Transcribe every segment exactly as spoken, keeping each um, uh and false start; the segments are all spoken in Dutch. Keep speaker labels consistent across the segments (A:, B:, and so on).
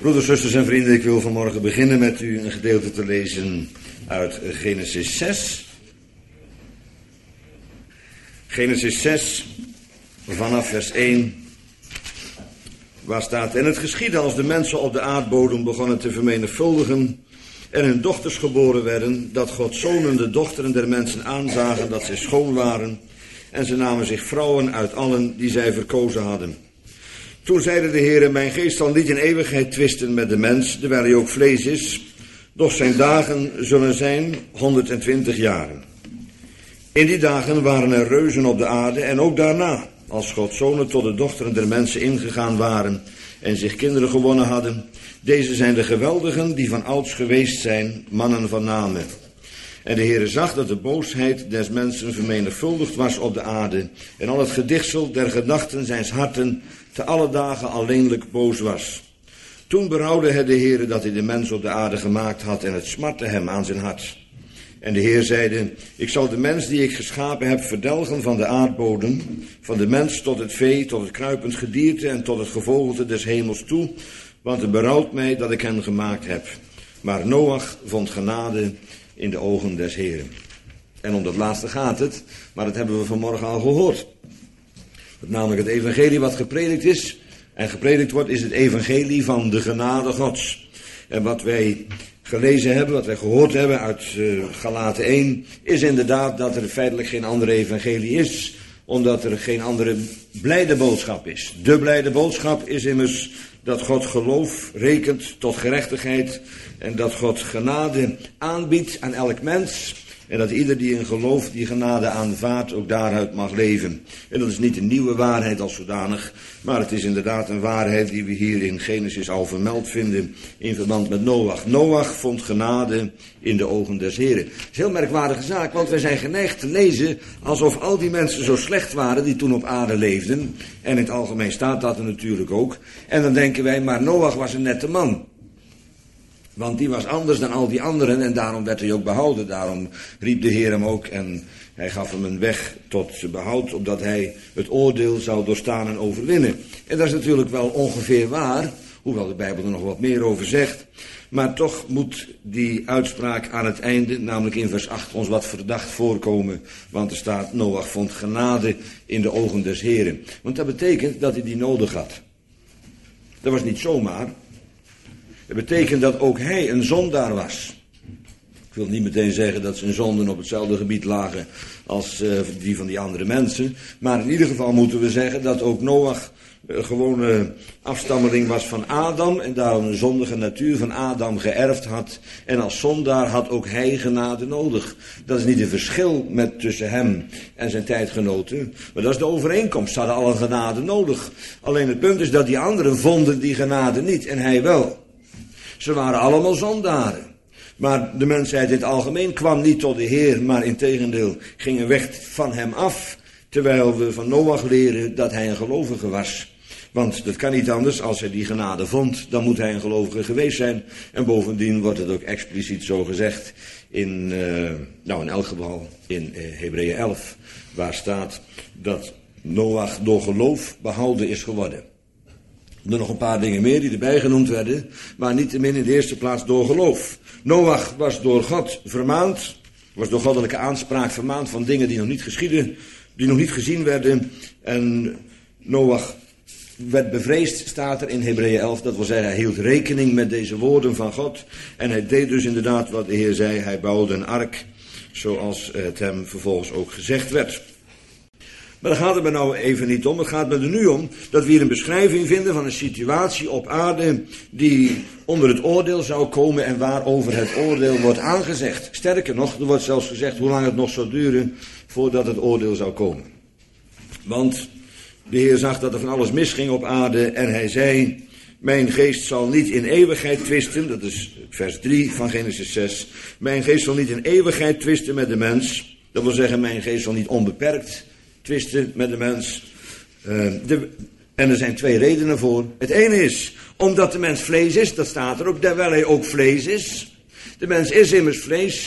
A: Broeders, zusters en vrienden, ik wil vanmorgen beginnen met u een gedeelte te lezen uit Genesis zes. Genesis zes, vanaf vers één, waar staat: En het geschiedde als de mensen op de aardbodem begonnen te vermenigvuldigen en hun dochters geboren werden, dat Gods zonen de dochteren der mensen aanzagen dat zij schoon waren, en ze namen zich vrouwen uit allen die zij verkozen hadden. Toen zeide de Heere: Mijn geest zal niet in eeuwigheid twisten met de mens, terwijl hij ook vlees is, doch zijn dagen zullen zijn honderdtwintig jaren. In die dagen waren er reuzen op de aarde, en ook daarna, als Gods zonen tot de dochteren der mensen ingegaan waren en zich kinderen gewonnen hadden. Deze zijn de geweldigen die van ouds geweest zijn, mannen van namen. En de Heere zag dat de boosheid des mensen vermenigvuldigd was op de aarde, en al het gedichtsel der gedachten zijns harten te alle dagen alleenlijk boos was. Toen berouwde het de Heere dat hij de mens op de aarde gemaakt had, en het smartte hem aan zijn hart. En de Heer zeide: Ik zal de mens die ik geschapen heb verdelgen van de aardbodem, van de mens tot het vee, tot het kruipend gedierte en tot het gevogelte des hemels toe, want het berouwt mij dat ik hen gemaakt heb. Maar Noach vond genade in de ogen des Heeren. En om dat laatste gaat het, maar dat hebben we vanmorgen al gehoord. Dat namelijk het evangelie wat gepredikt is, en gepredikt wordt, is het evangelie van de genade Gods. En wat wij gelezen hebben, wat wij gehoord hebben uit uh, Galaten één, is inderdaad dat er feitelijk geen andere evangelie is, omdat er geen andere blijde boodschap is. De blijde boodschap is immers dat God geloof rekent tot gerechtigheid en dat God genade aanbiedt aan elk mens en dat ieder die in geloof die genade aanvaardt ook daaruit mag leven. En dat is niet een nieuwe waarheid als zodanig, maar het is inderdaad een waarheid die we hier in Genesis al vermeld vinden in verband met Noach. Noach vond genade in de ogen des Heren. Dat is een heel merkwaardige zaak, want wij zijn geneigd te lezen alsof al die mensen zo slecht waren die toen op aarde leefden. En in het algemeen staat dat er natuurlijk ook. En dan denken wij, maar Noach was een nette man. Want die was anders dan al die anderen en daarom werd hij ook behouden. Daarom riep de Heer hem ook en hij gaf hem een weg tot behoud, opdat hij het oordeel zou doorstaan en overwinnen. En dat is natuurlijk wel ongeveer waar, hoewel de Bijbel er nog wat meer over zegt. Maar toch moet die uitspraak aan het einde, namelijk in vers acht, ons wat verdacht voorkomen. Want er staat: Noach vond genade in de ogen des Heren. Want dat betekent dat hij die nodig had. Dat was niet zomaar. Dat betekent dat ook hij een zondaar was. Ik wil niet meteen zeggen dat zijn zonden op hetzelfde gebied lagen als uh, die van die andere mensen. Maar in ieder geval moeten we zeggen dat ook Noach uh, gewoon uh, afstammeling was van Adam. En daarom een zondige natuur van Adam geërfd had. En als zondaar had ook hij genade nodig. Dat is niet een verschil met tussen hem en zijn tijdgenoten. Maar dat is de overeenkomst. Ze hadden alle genade nodig. Alleen het punt is dat die anderen vonden die genade niet en hij wel. Ze waren allemaal zondaren. Maar de mensheid in het algemeen kwam niet tot de Heer, maar integendeel ging een weg van hem af. Terwijl we van Noach leren dat hij een gelovige was. Want dat kan niet anders, als hij die genade vond, dan moet hij een gelovige geweest zijn. En bovendien wordt het ook expliciet zo gezegd in, uh, nou in elk geval in uh, Hebreeën elf, waar staat dat Noach door geloof behouden is geworden. Er nog een paar dingen meer die erbij genoemd werden, maar niettemin in de eerste plaats door geloof. Noach was door God vermaand, was door goddelijke aanspraak vermaand van dingen die nog niet geschieden, die nog niet gezien werden. En Noach werd bevreesd, staat er in Hebreeën elf, dat wil zeggen hij hield rekening met deze woorden van God. En hij deed dus inderdaad wat de Heer zei, hij bouwde een ark, zoals het hem vervolgens ook gezegd werd. Maar daar gaat het me nou even niet om. Het gaat me er nu om dat we hier een beschrijving vinden van een situatie op aarde die onder het oordeel zou komen en waarover het oordeel wordt aangezegd. Sterker nog, er wordt zelfs gezegd hoe lang het nog zou duren voordat het oordeel zou komen. Want de Heer zag dat er van alles misging op aarde en hij zei: Mijn geest zal niet in eeuwigheid twisten, dat is vers drie van Genesis zes. Mijn geest zal niet in eeuwigheid twisten met de mens. Dat wil zeggen, mijn geest zal niet onbeperkt twisten met de mens. Uh, de, en er zijn twee redenen voor. Het ene is, omdat de mens vlees is, dat staat er ook, terwijl hij ook vlees is. De mens is immers vlees.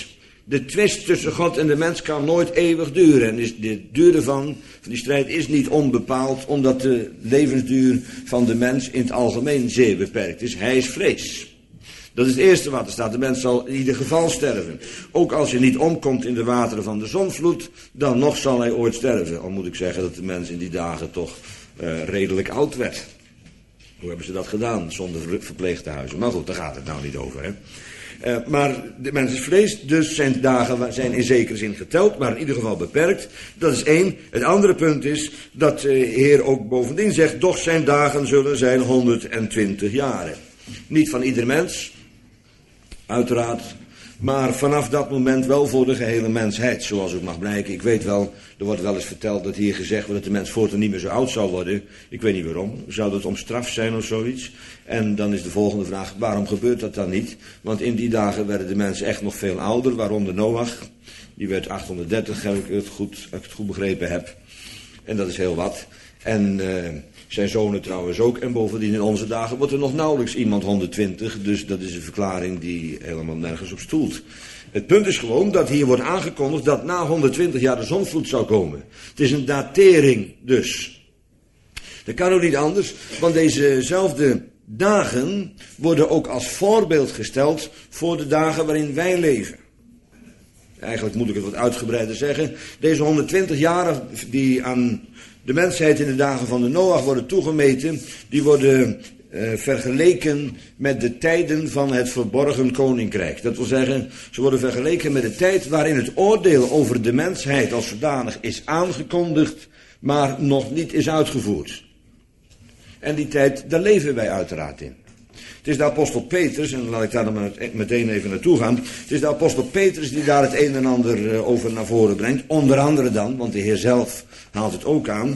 A: De twist tussen God en de mens kan nooit eeuwig duren. En is de duur ervan, van die strijd is niet onbepaald, omdat de levensduur van de mens in het algemeen zeer beperkt is. Hij is vlees. Dat is het eerste wat er staat. De mens zal in ieder geval sterven. Ook als hij niet omkomt in de wateren van de zonvloed, dan nog zal hij ooit sterven. Al moet ik zeggen dat de mens in die dagen toch uh, redelijk oud werd. Hoe hebben ze dat gedaan? Zonder verpleegtehuizen. Maar goed, daar gaat het nou niet over, hè. Uh, maar de mens is vlees, dus zijn dagen zijn in zekere zin geteld, maar in ieder geval beperkt. Dat is één. Het andere punt is dat de Heer ook bovendien zegt, doch zijn dagen zullen zijn honderdtwintig jaren. Niet van ieder mens, uiteraard, maar vanaf dat moment wel voor de gehele mensheid, zoals ook mag blijken. Ik weet wel, er wordt wel eens verteld dat hier gezegd wordt dat de mens voortaan niet meer zo oud zal worden. Ik weet niet waarom. Zou dat om straf zijn of zoiets? En dan is de volgende vraag, waarom gebeurt dat dan niet? Want in die dagen werden de mensen echt nog veel ouder, waaronder Noach. Die werd achthonderddertig, heb ik het goed, als ik het goed begrepen heb. En dat is heel wat. En uh, zijn zonen trouwens ook. En bovendien in onze dagen wordt er nog nauwelijks iemand honderdtwintig. Dus dat is een verklaring die helemaal nergens op stoelt. Het punt is gewoon dat hier wordt aangekondigd dat na honderdtwintig jaar de zonvloed zou komen. Het is een datering dus. Dat kan ook niet anders, want dezezelfde dagen worden ook als voorbeeld gesteld voor de dagen waarin wij leven. Eigenlijk moet ik het wat uitgebreider zeggen. Deze honderdtwintig jaren die aan de mensheid in de dagen van de Noach worden toegemeten, die worden uh, vergeleken met de tijden van het verborgen koninkrijk. Dat wil zeggen, ze worden vergeleken met de tijd waarin het oordeel over de mensheid als zodanig is aangekondigd, maar nog niet is uitgevoerd. En die tijd, daar leven wij uiteraard in. Het is de apostel Petrus, en laat ik daar dan meteen even naartoe gaan. Het is de apostel Petrus die daar het een en ander over naar voren brengt. Onder andere dan, want de Heer zelf haalt het ook aan.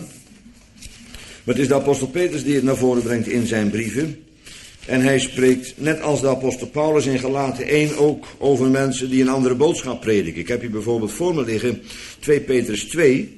A: Maar het is de apostel Petrus die het naar voren brengt in zijn brieven. En hij spreekt, net als de apostel Paulus in Galaten één, ook over mensen die een andere boodschap prediken. Ik heb hier bijvoorbeeld voor me liggen twee Petrus twee...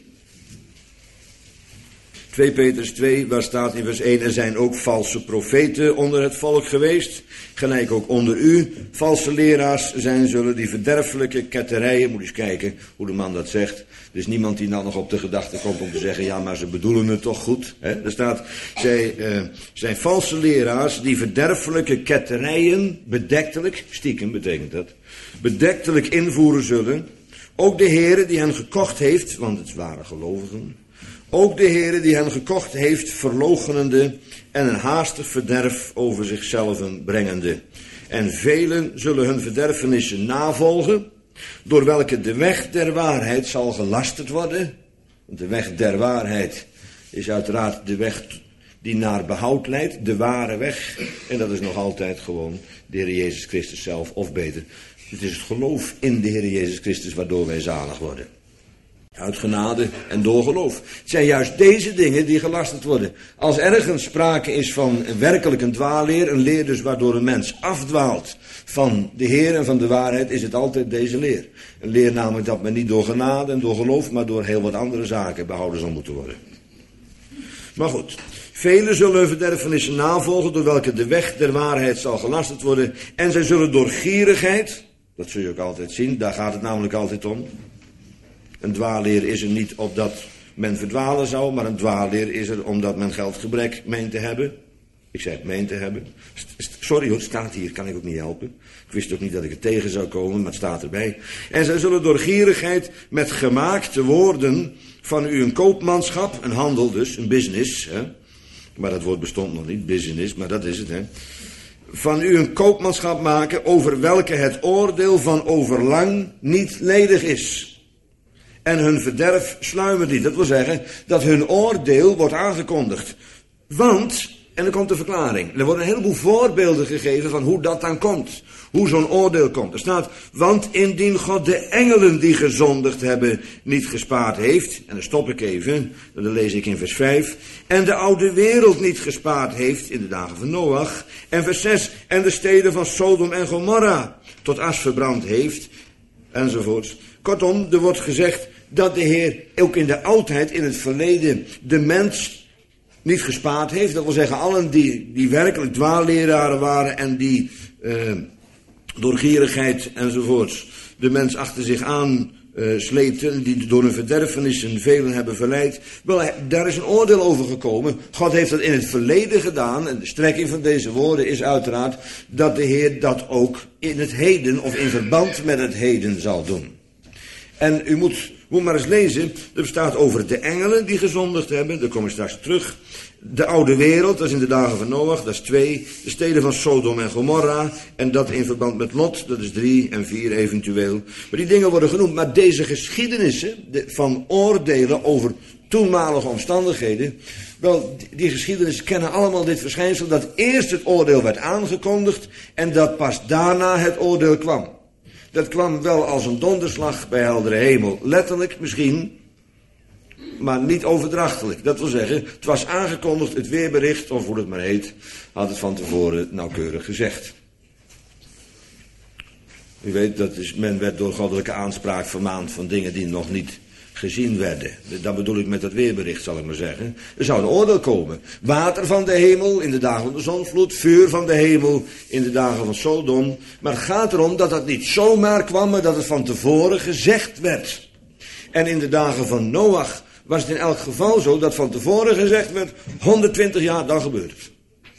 A: twee Petrus twee, waar staat in vers één, er zijn ook valse profeten onder het volk geweest, gelijk ook onder u valse leraars zijn zullen, die verderfelijke ketterijen, moet eens kijken hoe de man dat zegt. Er is niemand die nou nog op de gedachte komt om te zeggen, ja, maar ze bedoelen het toch goed. Hè? Er staat, zij uh, zijn valse leraars, die verderfelijke ketterijen, bedektelijk, stiekem betekent dat, bedektelijk invoeren zullen. Ook de Heere die hen gekocht heeft, want het waren gelovigen, ook de Heere die hen gekocht heeft, verloochenende en een haastig verderf over zichzelf brengende. En velen zullen hun verderfenissen navolgen, door welke de weg der waarheid zal gelasterd worden. Want de weg der waarheid is uiteraard de weg die naar behoud leidt, de ware weg. En dat is nog altijd gewoon de Heer Jezus Christus zelf, of beter, het is het geloof in de Heer Jezus Christus waardoor wij zalig worden. Uit genade en door geloof. Het zijn juist deze dingen die gelasterd worden. Als ergens sprake is van werkelijk een dwaalleer, een leer dus waardoor een mens afdwaalt van de Heer en van de waarheid, is het altijd deze leer. Een leer namelijk dat men niet door genade en door geloof, maar door heel wat andere zaken behouden zal moeten worden. Maar goed, velen zullen hun verderfenissen navolgen, door welke de weg der waarheid zal gelasterd worden. En zij zullen door gierigheid, dat zul je ook altijd zien, daar gaat het namelijk altijd om. Een dwaalleer is er niet opdat men verdwalen zou, maar een dwaalleer is er omdat men geldgebrek meent te hebben. Ik zeg meent te hebben. Sorry hoor, het staat hier, kan ik ook niet helpen. Ik wist ook niet dat ik er tegen zou komen, maar het staat erbij. En zij zullen door gierigheid met gemaakte woorden van u een koopmanschap, een handel dus, een business, hè? Maar dat woord bestond nog niet, business, maar dat is het, hè. Van u een koopmanschap maken over welke het oordeel van overlang niet ledig is. En hun verderf sluimert niet. Dat wil zeggen dat hun oordeel wordt aangekondigd. Want, en dan komt de verklaring. Er worden een heleboel voorbeelden gegeven van hoe dat dan komt. Hoe zo'n oordeel komt. Er staat, want indien God de engelen die gezondigd hebben niet gespaard heeft. En dan stop ik even, dan lees ik in vers vijf. En de oude wereld niet gespaard heeft in de dagen van Noach. En vers zes, en de steden van Sodom en Gomorra tot as verbrand heeft. Enzovoorts. Kortom, er wordt gezegd dat de Heer ook in de oudheid, in het verleden, de mens niet gespaard heeft. Dat wil zeggen, allen die, die werkelijk dwaalleraren waren en die uh, door gierigheid enzovoorts de mens achter zich aan uh, sleepten, die door hun verderfenissen velen hebben verleid. Wel, daar is een oordeel over gekomen. God heeft dat in het verleden gedaan, en de strekking van deze woorden is uiteraard dat de Heer dat ook in het heden of in verband met het heden zal doen. En u moet, moet maar eens lezen, er staat over de engelen die gezondigd hebben, daar kom ik straks terug. De oude wereld, dat is in de dagen van Noach, dat is twee. De steden van Sodom en Gomorra, en dat in verband met Lot, dat is drie en vier eventueel. Maar die dingen worden genoemd, maar deze geschiedenissen van oordelen over toenmalige omstandigheden, wel, die geschiedenissen kennen allemaal dit verschijnsel dat eerst het oordeel werd aangekondigd en dat pas daarna het oordeel kwam. Dat kwam wel als een donderslag bij heldere hemel, letterlijk misschien, maar niet overdrachtelijk. Dat wil zeggen, het was aangekondigd, het weerbericht, of hoe het maar heet, had het van tevoren nauwkeurig gezegd. U weet, dat is, men werd door goddelijke aanspraak vermaand van dingen die nog niet gezien werden. Dat bedoel ik met dat weerbericht, zal ik maar zeggen. Er zou een oordeel komen. Water van de hemel in de dagen van de zonvloed, vuur van de hemel in de dagen van Sodom. Maar het gaat erom dat dat niet zomaar kwam, maar dat het van tevoren gezegd werd. En in de dagen van Noach was het in elk geval zo dat van tevoren gezegd werd, honderdtwintig jaar, dan gebeurt het.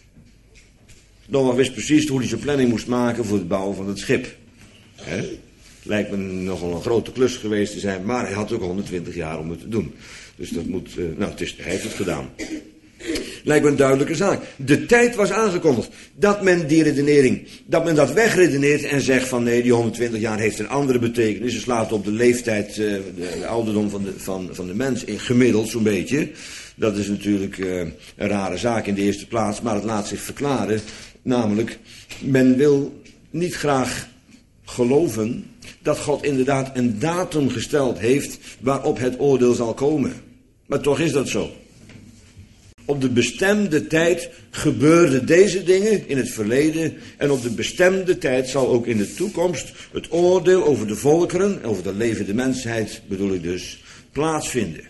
A: Noach wist precies hoe hij zijn planning moest maken voor het bouwen van het schip. He? Lijkt me nogal een grote klus geweest te zijn, maar hij had ook honderdtwintig jaar om het te doen. Dus dat moet, uh, nou, het is, hij heeft het gedaan. Lijkt me een duidelijke zaak. De tijd was aangekondigd. Dat men die redenering, dat men dat wegredeneert en zegt van nee, die honderdtwintig jaar heeft een andere betekenis. Het slaat op de leeftijd, uh, de, de ouderdom van de, van, van de mens, in gemiddeld zo'n beetje. Dat is natuurlijk uh, een rare zaak in de eerste plaats, maar het laat zich verklaren. Namelijk, men wil niet graag geloven dat God inderdaad een datum gesteld heeft waarop het oordeel zal komen. Maar toch is dat zo. Op de bestemde tijd gebeurden deze dingen in het verleden en op de bestemde tijd zal ook in de toekomst het oordeel over de volkeren, over de levende mensheid bedoel ik dus, plaatsvinden.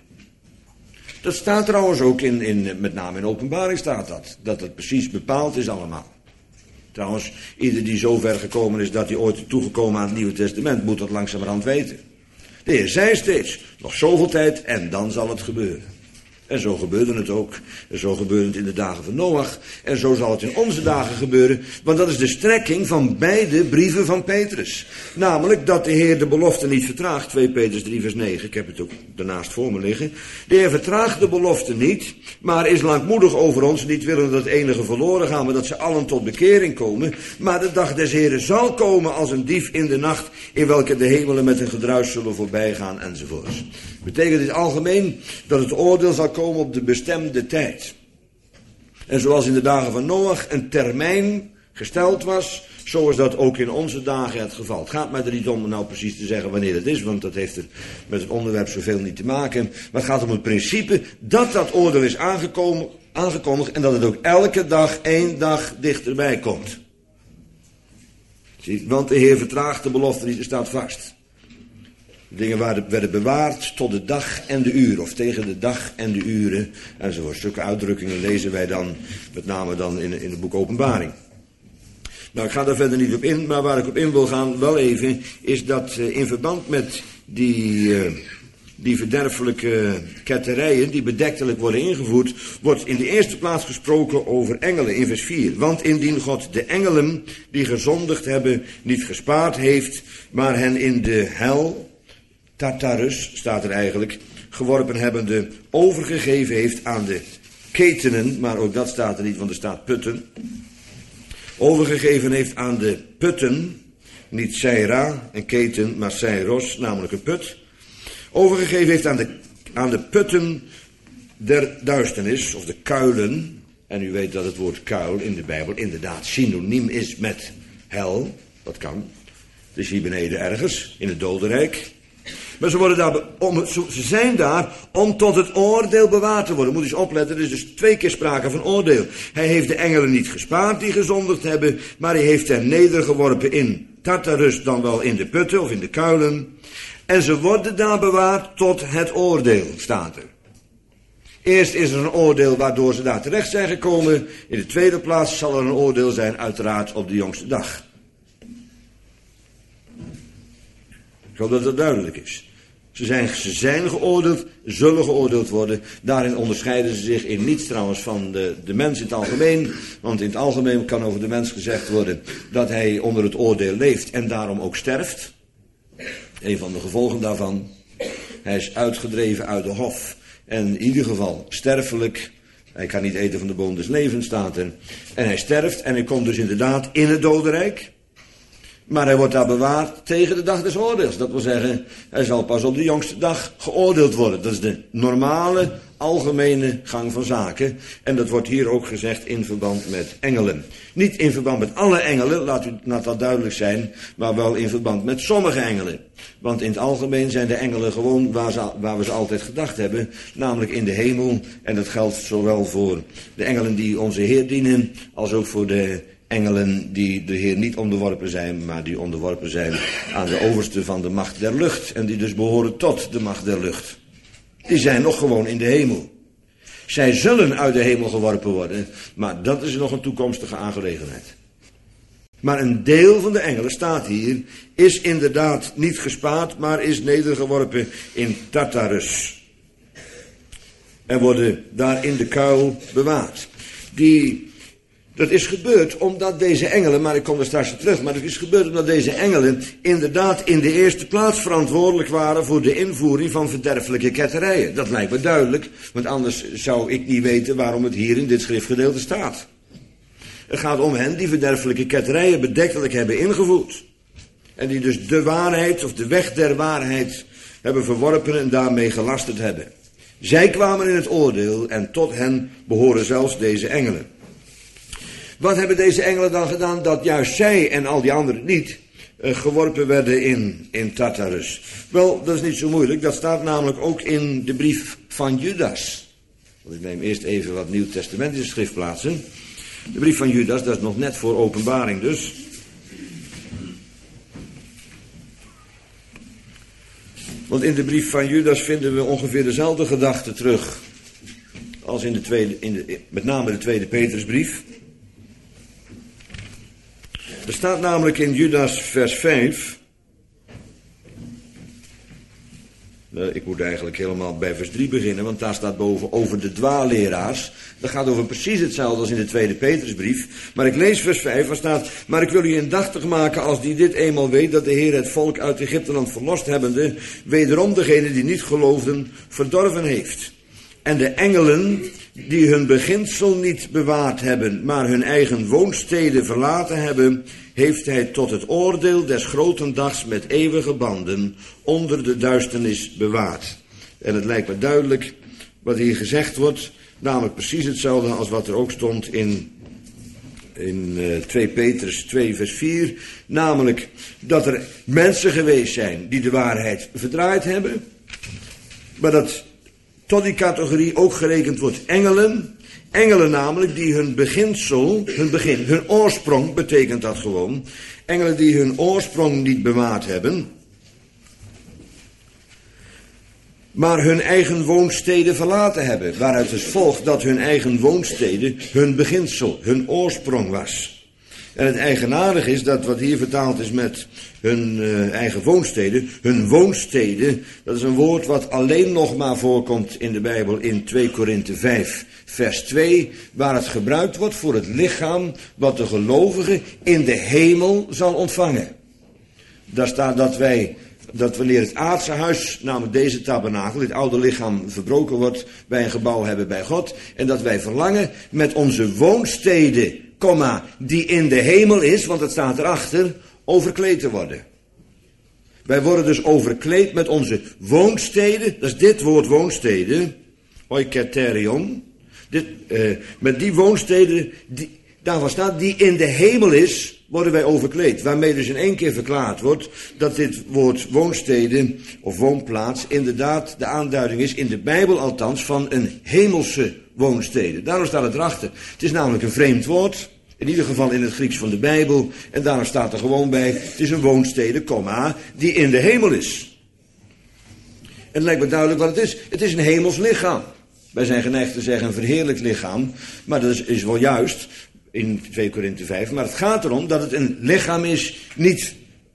A: Dat staat trouwens ook in, in met name in Openbaring staat dat, dat het precies bepaald is allemaal. Trouwens, ieder die zo ver gekomen is dat hij ooit is toegekomen aan het Nieuwe Testament, moet dat langzamerhand weten. De Heer zei steeds, nog zoveel tijd en dan zal het gebeuren. En zo gebeurde het ook. En zo gebeurde het in de dagen van Noach. En zo zal het in onze dagen gebeuren. Want dat is de strekking van beide brieven van Petrus. Namelijk dat de Heer de belofte niet vertraagt. twee Petrus drie vers negen. Ik heb het ook daarnaast voor me liggen. De Heer vertraagt de belofte niet. Maar is langmoedig over ons. Niet willen dat enige verloren gaan. Maar dat ze allen tot bekering komen. Maar de dag des Heeren zal komen als een dief in de nacht. In welke de hemelen met een gedruis zullen voorbij gaan. Enzovoorts. Betekent dit algemeen dat het oordeel zal komen op de bestemde tijd. En zoals in de dagen van Noach een termijn gesteld was, zo is dat ook in onze dagen het geval. Het gaat mij er niet om nou precies te zeggen wanneer het is, want dat heeft er met het onderwerp zoveel niet te maken. Maar het gaat om het principe dat dat oordeel is aangekomen, aangekondigd en dat het ook elke dag één dag dichterbij komt. Zie, want de Heer vertraagt de belofte niet, er staat vast. Dingen werden bewaard tot de dag en de uren, of tegen de dag en de uren, enzovoort. Stukken uitdrukkingen lezen wij dan, met name dan in, in het boek Openbaring. Nou, ik ga daar verder niet op in, maar waar ik op in wil gaan, wel even, is dat uh, in verband met die, uh, die verderfelijke ketterijen, die bedektelijk worden ingevoerd, wordt in de eerste plaats gesproken over engelen, in vers vier. Want indien God de engelen, die gezondigd hebben, niet gespaard heeft, maar hen in de hel, Tartarus, staat er eigenlijk, geworpen hebbende, overgegeven heeft aan de ketenen, maar ook dat staat er niet, want er staat putten. Overgegeven heeft aan de putten, niet Seira, een keten, maar Seiros, namelijk een put. Overgegeven heeft aan de, aan de putten der duisternis, of de kuilen. En u weet dat het woord kuil in de Bijbel inderdaad synoniem is met hel. Dat kan. Het is hier beneden ergens, in het dodenrijk. Maar ze, worden daar, om, ze zijn daar om tot het oordeel bewaard te worden. Moet eens opletten, er is dus twee keer sprake van oordeel. Hij heeft de engelen niet gespaard die gezondigd hebben, maar hij heeft hen nedergeworpen in Tartarus, dan wel in de putten of in de kuilen. En ze worden daar bewaard tot het oordeel, staat er. Eerst is er een oordeel waardoor ze daar terecht zijn gekomen. In de tweede plaats zal er een oordeel zijn, uiteraard op de jongste dag. Ik hoop dat dat duidelijk is. Ze zijn, ze zijn geoordeeld, zullen geoordeeld worden. Daarin onderscheiden ze zich in niets trouwens van de, de mens in het algemeen. Want in het algemeen kan over de mens gezegd worden dat hij onder het oordeel leeft en daarom ook sterft. Een van de gevolgen daarvan. Hij is uitgedreven uit de hof. En in ieder geval sterfelijk. Hij kan niet eten van de boom des levens, staat er. En hij sterft en hij komt dus inderdaad in het dodenrijk. Maar hij wordt daar bewaard tegen de dag des oordeels. Dat wil zeggen, hij zal pas op de jongste dag geoordeeld worden. Dat is de normale, algemene gang van zaken. En dat wordt hier ook gezegd in verband met engelen. Niet in verband met alle engelen, laat, u, laat dat duidelijk zijn, maar wel in verband met sommige engelen. Want in het algemeen zijn de engelen gewoon waar, ze, waar we ze altijd gedacht hebben, namelijk in de hemel. En dat geldt zowel voor de engelen die onze Heer dienen, als ook voor de engelen die de Heer niet onderworpen zijn, maar die onderworpen zijn aan de overste van de macht der lucht. En die dus behoren tot de macht der lucht. Die zijn nog gewoon in de hemel. Zij zullen uit de hemel geworpen worden, maar dat is nog een toekomstige aangelegenheid. Maar een deel van de engelen, staat hier, is inderdaad niet gespaard, maar is nedergeworpen in Tartarus. En worden daar in de kuil bewaard. Die... Dat is gebeurd omdat deze engelen, maar ik kom er straks op terug, maar het is gebeurd omdat deze engelen inderdaad in de eerste plaats verantwoordelijk waren voor de invoering van verderfelijke ketterijen. Dat lijkt me duidelijk, want anders zou ik niet weten waarom het hier in dit schriftgedeelte staat. Het gaat om hen die verderfelijke ketterijen bedektelijk hebben ingevoerd. En die dus de waarheid of de weg der waarheid hebben verworpen en daarmee gelasterd hebben. Zij kwamen in het oordeel en tot hen behoren zelfs deze engelen. Wat hebben deze engelen dan gedaan dat juist zij en al die anderen niet uh, geworpen werden in, in Tartarus? Wel, dat is niet zo moeilijk. Dat staat namelijk ook in de brief van Judas. Ik neem eerst even wat Nieuw-testamentische schriftplaatsen. De brief van Judas, dat is nog net voor openbaring dus. Want in de brief van Judas vinden we ongeveer dezelfde gedachte terug als in de tweede, in de, met name de tweede Petrusbrief. Er staat namelijk in Judas vers vijf. Ik moet eigenlijk helemaal bij vers drie beginnen, want daar staat boven over de dwaalleraars. Dat gaat over precies hetzelfde als in de tweede Petrusbrief. Maar ik lees vers vijf, waar staat: maar ik wil u indachtig maken als die dit eenmaal weet, dat de Heer het volk uit Egypteland verlost hebbende, wederom degene die niet geloofden, verdorven heeft. En de engelen die hun beginsel niet bewaard hebben, maar hun eigen woonsteden verlaten hebben, heeft hij tot het oordeel des grotendags met eeuwige banden onder de duisternis bewaard. En het lijkt me duidelijk wat hier gezegd wordt, namelijk precies hetzelfde als wat er ook stond in, in uh, twee Petrus twee vers vier, namelijk dat er mensen geweest zijn die de waarheid verdraaid hebben, maar dat tot die categorie ook gerekend wordt engelen. Engelen namelijk die hun beginsel, hun begin, hun oorsprong betekent dat gewoon. Engelen die hun oorsprong niet bewaard hebben, maar hun eigen woonsteden verlaten hebben. Waaruit dus volgt dat hun eigen woonsteden hun beginsel, hun oorsprong was. En het eigenaardige is dat wat hier vertaald is met hun uh, eigen woonsteden, hun woonsteden, dat is een woord wat alleen nog maar voorkomt in de Bijbel in twee Korinthe vijf, vers twee, waar het gebruikt wordt voor het lichaam wat de gelovige in de hemel zal ontvangen. Daar staat dat wij, dat wanneer het aardse huis, namelijk deze tabernakel, dit oude lichaam verbroken wordt, wij een gebouw hebben bij God, en dat wij verlangen met onze woonsteden, komma, die in de hemel is, want het staat erachter, overkleed te worden. Wij worden dus overkleed met onze woonsteden, dat is dit woord woonsteden, oiketerion, dit, uh, met die woonsteden, die, daarvan staat, die in de hemel is, worden wij overkleed. Waarmee dus in één keer verklaard wordt dat dit woord woonsteden of woonplaats inderdaad de aanduiding is, in de Bijbel althans, van een hemelse woonstede. Daarom staat het erachter. Het is namelijk een vreemd woord, in ieder geval in het Grieks van de Bijbel, en daarom staat er gewoon bij, het is een woonstede, komma, die in de hemel is. En het lijkt me duidelijk wat het is. Het is een hemels lichaam. Wij zijn geneigd te zeggen een verheerlijkt lichaam, maar dat is, is wel juist in twee Korinthe vijf, maar het gaat erom dat het een lichaam is, niet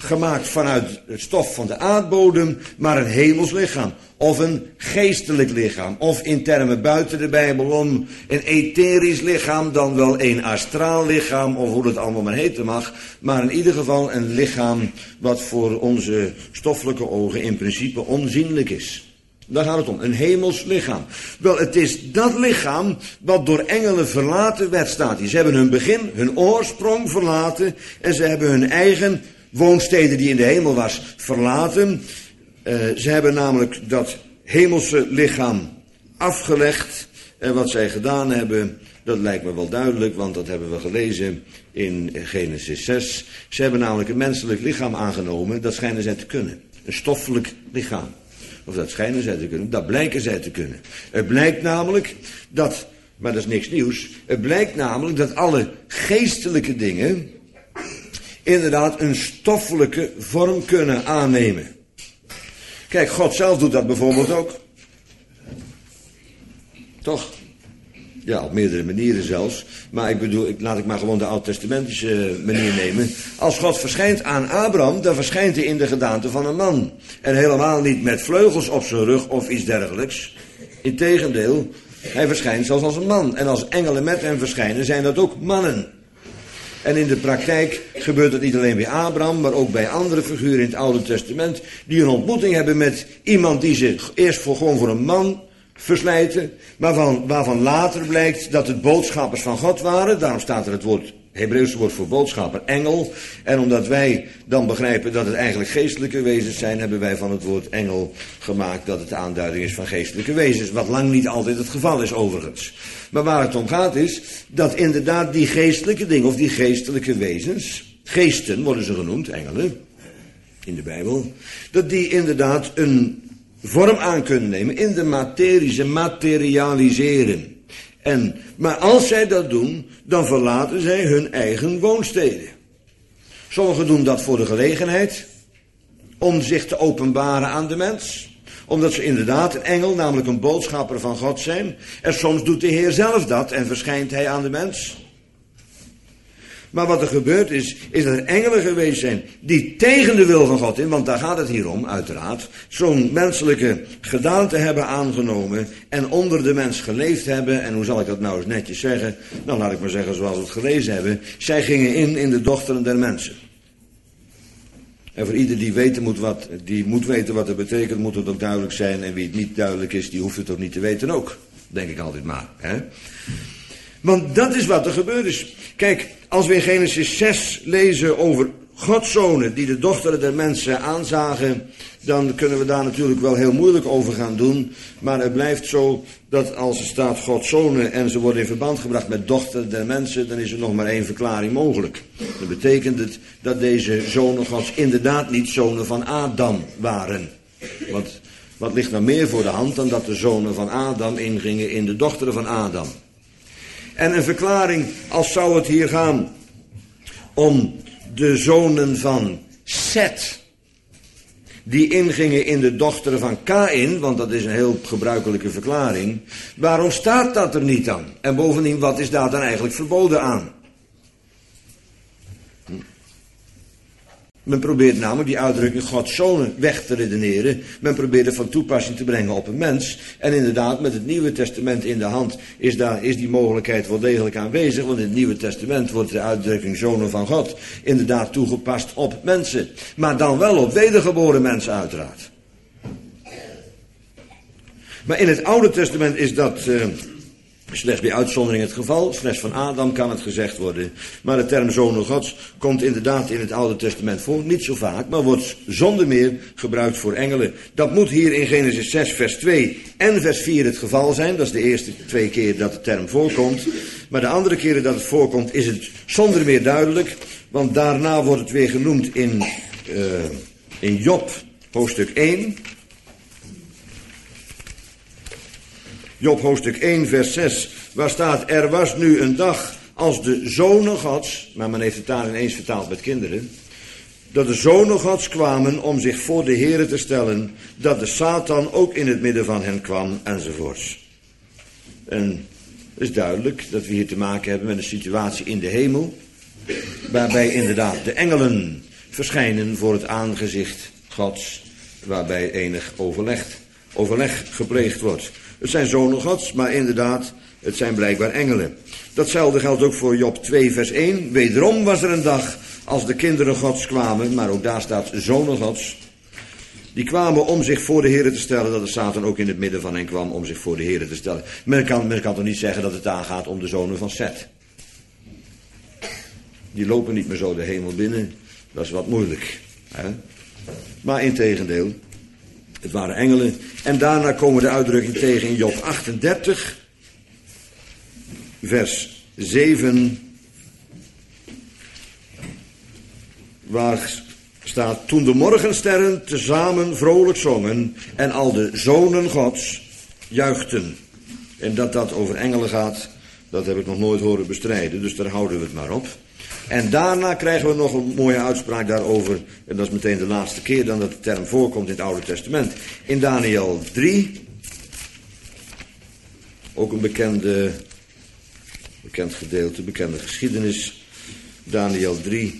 A: gemaakt vanuit het stof van de aardbodem, maar een hemels lichaam. Of een geestelijk lichaam. Of in termen buiten de Bijbel om een etherisch lichaam, dan wel een astraal lichaam, of hoe dat allemaal maar heten mag. Maar in ieder geval een lichaam wat voor onze stoffelijke ogen in principe onzienlijk is. Daar gaat het om, een hemels lichaam. Wel, het is dat lichaam wat door engelen verlaten werd, staat hier. Ze hebben hun begin, hun oorsprong verlaten en ze hebben hun eigen woonstede die in de hemel was verlaten. Uh, ze hebben namelijk dat hemelse lichaam afgelegd. En wat zij gedaan hebben, dat lijkt me wel duidelijk, want dat hebben we gelezen in Genesis zes. Ze hebben namelijk een menselijk lichaam aangenomen, dat schijnen zij te kunnen. Een stoffelijk lichaam. Of dat schijnen zij te kunnen, dat blijken zij te kunnen. Het blijkt namelijk dat, maar dat is niks nieuws, het blijkt namelijk dat alle geestelijke dingen inderdaad een stoffelijke vorm kunnen aannemen. Kijk, God zelf doet dat bijvoorbeeld ook. Toch? Ja, op meerdere manieren zelfs. Maar ik bedoel, ik, laat ik maar gewoon de oud-testamentische manier nemen. Als God verschijnt aan Abraham, dan verschijnt hij in de gedaante van een man. En helemaal niet met vleugels op zijn rug of iets dergelijks. Integendeel, hij verschijnt zelfs als een man. En als engelen met hem verschijnen, zijn dat ook mannen. En in de praktijk gebeurt dat niet alleen bij Abraham, maar ook bij andere figuren in het Oude Testament, die een ontmoeting hebben met iemand die zich eerst voor, gewoon voor een man verslijten, maar van, waarvan later blijkt dat het boodschappers van God waren. Daarom staat er het woord, Hebreeuwse woord voor boodschapper, engel. En omdat wij dan begrijpen dat het eigenlijk geestelijke wezens zijn, hebben wij van het woord engel gemaakt dat het de aanduiding is van geestelijke wezens. Wat lang niet altijd het geval is overigens. Maar waar het om gaat is dat inderdaad die geestelijke dingen of die geestelijke wezens, geesten worden ze genoemd, engelen, in de Bijbel, dat die inderdaad een vorm aan kunnen nemen in de materie, ze materialiseren. En, maar als zij dat doen, dan verlaten zij hun eigen woonsteden. Sommigen doen dat voor de gelegenheid, om zich te openbaren aan de mens. Omdat ze inderdaad een engel, namelijk een boodschapper van God zijn. En soms doet de Heer zelf dat en verschijnt hij aan de mens. Maar wat er gebeurd is, is dat er engelen geweest zijn die tegen de wil van God in, want daar gaat het hier om, uiteraard, zo'n menselijke gedaante hebben aangenomen en onder de mens geleefd hebben. En hoe zal ik dat nou eens netjes zeggen? Nou, laat ik maar zeggen zoals we het gelezen hebben. Zij gingen in in de dochteren der mensen. En voor ieder die, weten moet wat, die moet weten wat het betekent, moet het ook duidelijk zijn. En wie het niet duidelijk is, die hoeft het ook niet te weten ook. Denk ik altijd maar. Hè? Want dat is wat er gebeurd is. Kijk, als we in Genesis zes lezen over Gods zonen die de dochteren der mensen aanzagen, dan kunnen we daar natuurlijk wel heel moeilijk over gaan doen. Maar het blijft zo dat als er staat Gods zonen en ze worden in verband gebracht met dochteren der mensen, dan is er nog maar één verklaring mogelijk. Dat betekent het dat deze zonen Gods inderdaad niet zonen van Adam waren. Want wat ligt nou meer voor de hand dan dat de zonen van Adam ingingen in de dochteren van Adam? En een verklaring als zou het hier gaan om de zonen van Set, die ingingen in de dochteren van Kaïn, want dat is een heel gebruikelijke verklaring. Waarom staat dat er niet aan? En bovendien, wat is daar dan eigenlijk verboden aan? Men probeert namelijk die uitdrukking Gods zonen weg te redeneren. Men probeert het van toepassing te brengen op een mens. En inderdaad, met het Nieuwe Testament in de hand is, daar, is die mogelijkheid wel degelijk aanwezig. Want in het Nieuwe Testament wordt de uitdrukking zonen van God inderdaad toegepast op mensen. Maar dan wel op wedergeboren mensen uiteraard. Maar in het Oude Testament is dat Uh, slechts bij uitzondering het geval, slechts van Adam kan het gezegd worden. Maar de term zonen Gods komt inderdaad in het Oude Testament voor, niet zo vaak, maar wordt zonder meer gebruikt voor engelen. Dat moet hier in Genesis zes vers twee en vers vier het geval zijn. Dat is de eerste twee keer dat de term voorkomt. Maar de andere keren dat het voorkomt is het zonder meer duidelijk, want daarna wordt het weer genoemd in, uh, in Job hoofdstuk één. Job hoofdstuk één vers zes, waar staat, er was nu een dag als de zonen Gods, maar men heeft het daar ineens vertaald met kinderen, dat de zonen Gods kwamen om zich voor de Here te stellen, dat de Satan ook in het midden van hen kwam, enzovoorts. En het is duidelijk dat we hier te maken hebben met een situatie in de hemel, waarbij inderdaad de engelen verschijnen voor het aangezicht Gods, waarbij enig overleg, overleg gepleegd wordt. Het zijn zonen Gods, maar inderdaad, het zijn blijkbaar engelen. Datzelfde geldt ook voor Job twee vers één. Wederom was er een dag als de kinderen Gods kwamen, maar ook daar staat zonen Gods. Die kwamen om zich voor de Heere te stellen, dat de Satan ook in het midden van hen kwam om zich voor de Heere te stellen. Men kan, men kan toch niet zeggen dat het aangaat om de zonen van Seth. Die lopen niet meer zo de hemel binnen, dat is wat moeilijk. Hè? Maar integendeel, het waren engelen. En daarna komen de uitdrukking tegen in Job achtendertig, vers zeven, waar staat: toen de morgensterren tezamen vrolijk zongen en al de zonen Gods juichten. En dat dat over engelen gaat, dat heb ik nog nooit horen bestrijden, dus daar houden we het maar op. En daarna krijgen we nog een mooie uitspraak daarover, en dat is meteen de laatste keer dan dat de term voorkomt in het Oude Testament. In Daniel drie, ook een bekende, bekend gedeelte, bekende geschiedenis, Daniel drie.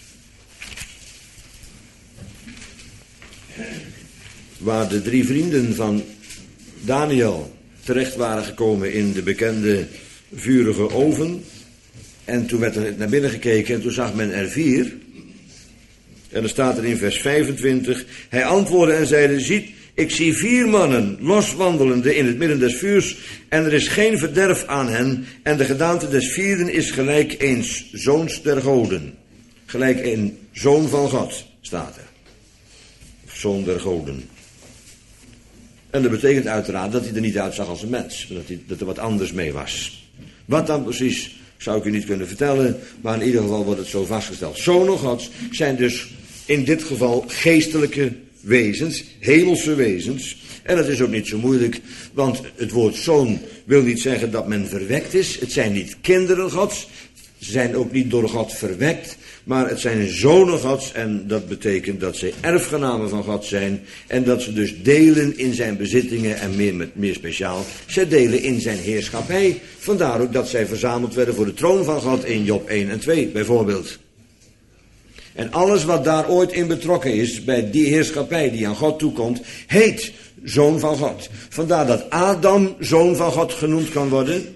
A: Waar de drie vrienden van Daniel terecht waren gekomen in de bekende vurige oven. En toen werd er naar binnen gekeken en toen zag men er vier. En dan staat er in vers vijfentwintig. Hij antwoordde en zeide: ziet, ik zie vier mannen loswandelende in het midden des vuurs. En er is geen verderf aan hen. En de gedaante des vierden is gelijk eens zoons der goden. Gelijk een zoon van God, staat er. Zoon der goden. En dat betekent uiteraard dat hij er niet uitzag als een mens. Dat, hij, dat er wat anders mee was. Wat dan precies, zou ik u niet kunnen vertellen. Maar in ieder geval wordt het zo vastgesteld. Zonen Gods zijn dus in dit geval geestelijke wezens. Hemelse wezens. En dat is ook niet zo moeilijk. Want het woord zoon wil niet zeggen dat men verwekt is. Het zijn niet kinderen Gods. Ze zijn ook niet door God verwekt. Maar het zijn zonen Gods en dat betekent dat ze erfgenamen van God zijn. En dat ze dus delen in zijn bezittingen en meer, met, meer speciaal, zij delen in zijn heerschappij. Vandaar ook dat zij verzameld werden voor de troon van God in Job één en twee bijvoorbeeld. En alles wat daar ooit in betrokken is, bij die heerschappij die aan God toekomt, heet zoon van God. Vandaar dat Adam zoon van God genoemd kan worden,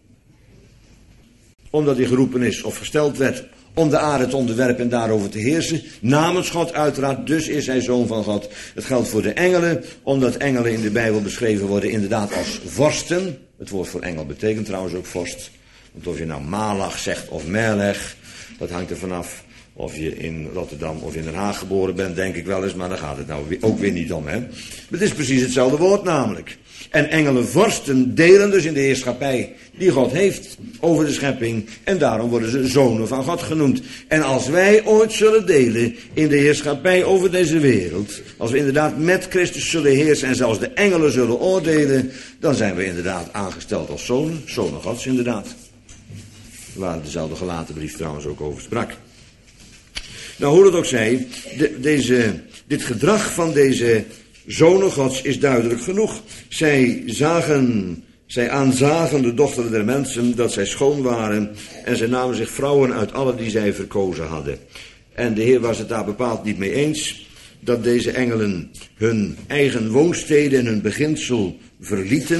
A: omdat hij geroepen is of gesteld werd om de aarde te onderwerpen en daarover te heersen. Namens God uiteraard, dus is hij zoon van God. Het geldt voor de engelen, omdat engelen in de Bijbel beschreven worden inderdaad als vorsten. Het woord voor engel betekent trouwens ook vorst. Want of je nou Malach zegt of Melech, dat hangt er vanaf of je in Rotterdam of in Den Haag geboren bent, denk ik wel eens. Maar daar gaat het nou ook weer niet om, hè. Maar het is precies hetzelfde woord namelijk. En engelen vorsten delen dus in de heerschappij die God heeft over de schepping. En daarom worden ze zonen van God genoemd. En als wij ooit zullen delen in de heerschappij over deze wereld, als we inderdaad met Christus zullen heersen en zelfs de engelen zullen oordelen, dan zijn we inderdaad aangesteld als zonen, zonen Gods inderdaad. Waar dezelfde gelaten brief trouwens ook over sprak. Nou, hoe dat ook zij, de, deze, dit gedrag van deze zonen Gods is duidelijk genoeg. Zij zagen, zij aanzagen de dochteren der mensen dat zij schoon waren en zij namen zich vrouwen uit alle die zij verkozen hadden. En de Heer was het daar bepaald niet mee eens dat deze engelen hun eigen woonsteden en hun beginsel verlieten.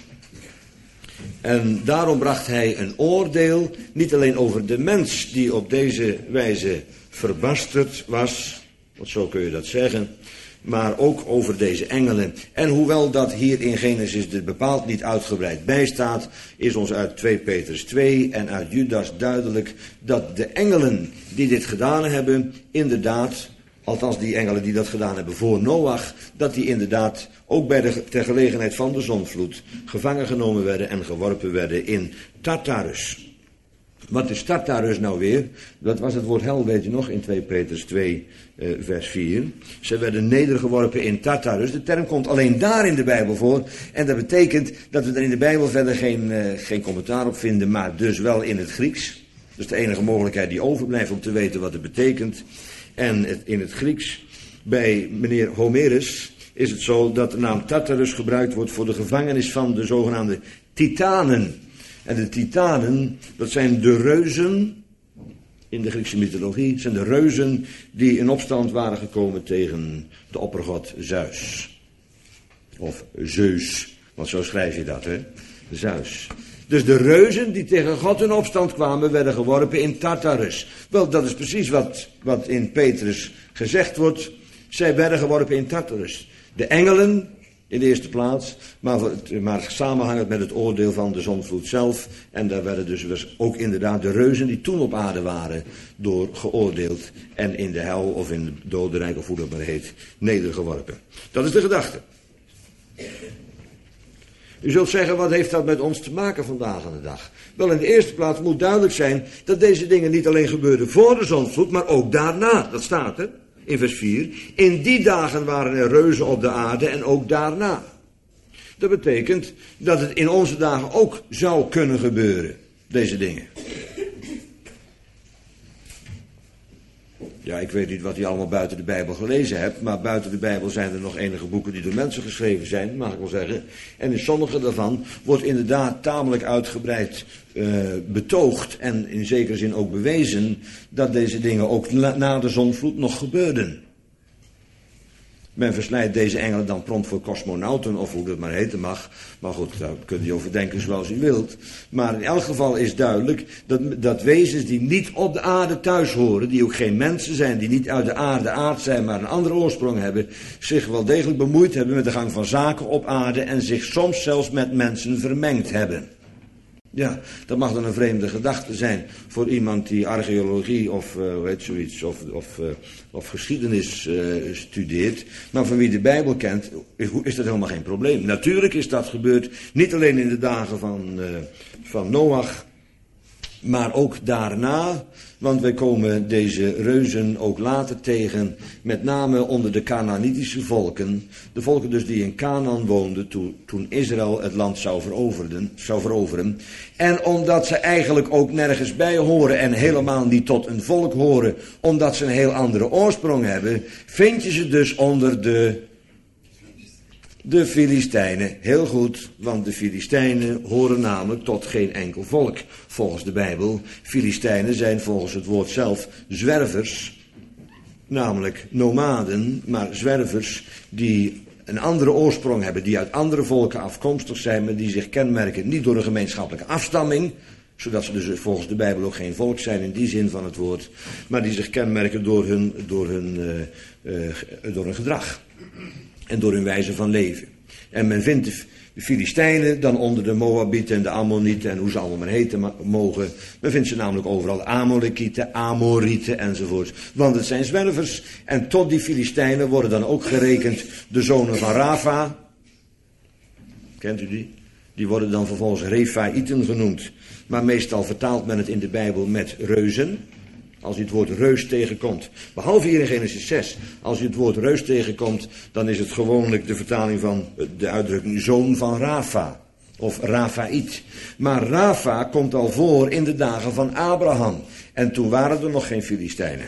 A: En daarom bracht hij een oordeel, niet alleen over de mens die op deze wijze verbasterd was, want zo kun je dat zeggen, maar ook over deze engelen. En hoewel dat hier in Genesis er bepaald niet uitgebreid bij staat, is ons uit twee Petrus twee en uit Judas duidelijk dat de engelen die dit gedaan hebben, inderdaad, althans die engelen die dat gedaan hebben voor Noach, dat die inderdaad ook bij de, ter gelegenheid van de zondvloed gevangen genomen werden en geworpen werden in Tartarus. Wat is Tartarus nou weer? Dat was het woord hel, weet je nog, in twee Petrus twee, eh, vers vier. Ze werden nedergeworpen in Tartarus. De term komt alleen daar in de Bijbel voor. En dat betekent dat we er in de Bijbel verder geen, eh, geen commentaar op vinden, maar dus wel in het Grieks. Dat is de enige mogelijkheid die overblijft om te weten wat het betekent. En het, in het Grieks, bij meneer Homerus, is het zo dat de naam Tartarus gebruikt wordt voor de gevangenis van de zogenaamde Titanen. En de Titanen, dat zijn de reuzen in de Griekse mythologie. Het zijn de reuzen die in opstand waren gekomen tegen de oppergod Zeus. Of Zeus, want zo schrijf je dat, hè? Zeus. Dus de reuzen die tegen God in opstand kwamen, werden geworpen in Tartarus. Wel, dat is precies wat, wat in Petrus gezegd wordt. Zij werden geworpen in Tartarus. De engelen in de eerste plaats, maar, maar samenhangend met het oordeel van de zondvloed zelf. En daar werden dus ook inderdaad de reuzen die toen op aarde waren, door geoordeeld en in de hel of in het dodenrijk of hoe dat maar heet, nedergeworpen. Dat is de gedachte. U zult zeggen, wat heeft dat met ons te maken vandaag aan de dag? Wel, in de eerste plaats moet duidelijk zijn dat deze dingen niet alleen gebeurden voor de zondvloed, maar ook daarna. Dat staat er in vers vier. In die dagen waren er reuzen op de aarde en ook daarna. Dat betekent dat het in onze dagen ook zou kunnen gebeuren, deze dingen. Ja, ik weet niet wat u allemaal buiten de Bijbel gelezen hebt, maar buiten de Bijbel zijn er nog enige boeken die door mensen geschreven zijn, mag ik wel zeggen. En in sommige daarvan wordt inderdaad tamelijk uitgebreid uh, betoogd en in zekere zin ook bewezen dat deze dingen ook na de zondvloed nog gebeurden. Men verslijt deze engelen dan prompt voor cosmonauten, of hoe dat maar heten mag. Maar goed, daar kunt u over denken zoals u wilt. Maar in elk geval is duidelijk dat, dat wezens die niet op de aarde thuis horen, die ook geen mensen zijn, die niet uit de aarde aard zijn, maar een andere oorsprong hebben, zich wel degelijk bemoeid hebben met de gang van zaken op aarde en zich soms zelfs met mensen vermengd hebben. Ja, dat mag dan een vreemde gedachte zijn voor iemand die archeologie of uh, hoe heet zoiets, of, of, uh, of geschiedenis uh, studeert. Maar van wie de Bijbel kent, is dat helemaal geen probleem. Natuurlijk is dat gebeurd, niet alleen in de dagen van, uh, van Noach, maar ook daarna. Want wij komen deze reuzen ook later tegen, met name onder de Kanaanitische volken. De volken dus die in Canaan woonden toen, toen Israël het land zou veroveren, zou veroveren. En omdat ze eigenlijk ook nergens bij horen en helemaal niet tot een volk horen, omdat ze een heel andere oorsprong hebben, vind je ze dus onder de... De Filistijnen, heel goed, want de Filistijnen horen namelijk tot geen enkel volk, volgens de Bijbel. Filistijnen zijn volgens het woord zelf zwervers, namelijk nomaden, maar zwervers die een andere oorsprong hebben, die uit andere volken afkomstig zijn, maar die zich kenmerken niet door een gemeenschappelijke afstamming, zodat ze dus volgens de Bijbel ook geen volk zijn in die zin van het woord, maar die zich kenmerken door hun, door hun, uh, uh, door hun gedrag. En door hun wijze van leven. En men vindt de Filistijnen dan onder de Moabieten en de Ammonieten en hoe ze allemaal maar heten mogen. Men vindt ze namelijk overal Amalekieten, Amorieten enzovoort. Want het zijn zwervers. En tot die Filistijnen worden dan ook gerekend de zonen van Rafa. Kent u die? Die worden dan vervolgens Refaïten genoemd. Maar meestal vertaalt men het in de Bijbel met reuzen. Als u het woord reus tegenkomt, behalve hier in Genesis zes, als u het woord reus tegenkomt, dan is het gewoonlijk de vertaling van de uitdrukking zoon van Rafa, of Rafaït. Maar Rafa komt al voor in de dagen van Abraham, en toen waren er nog geen Filistijnen.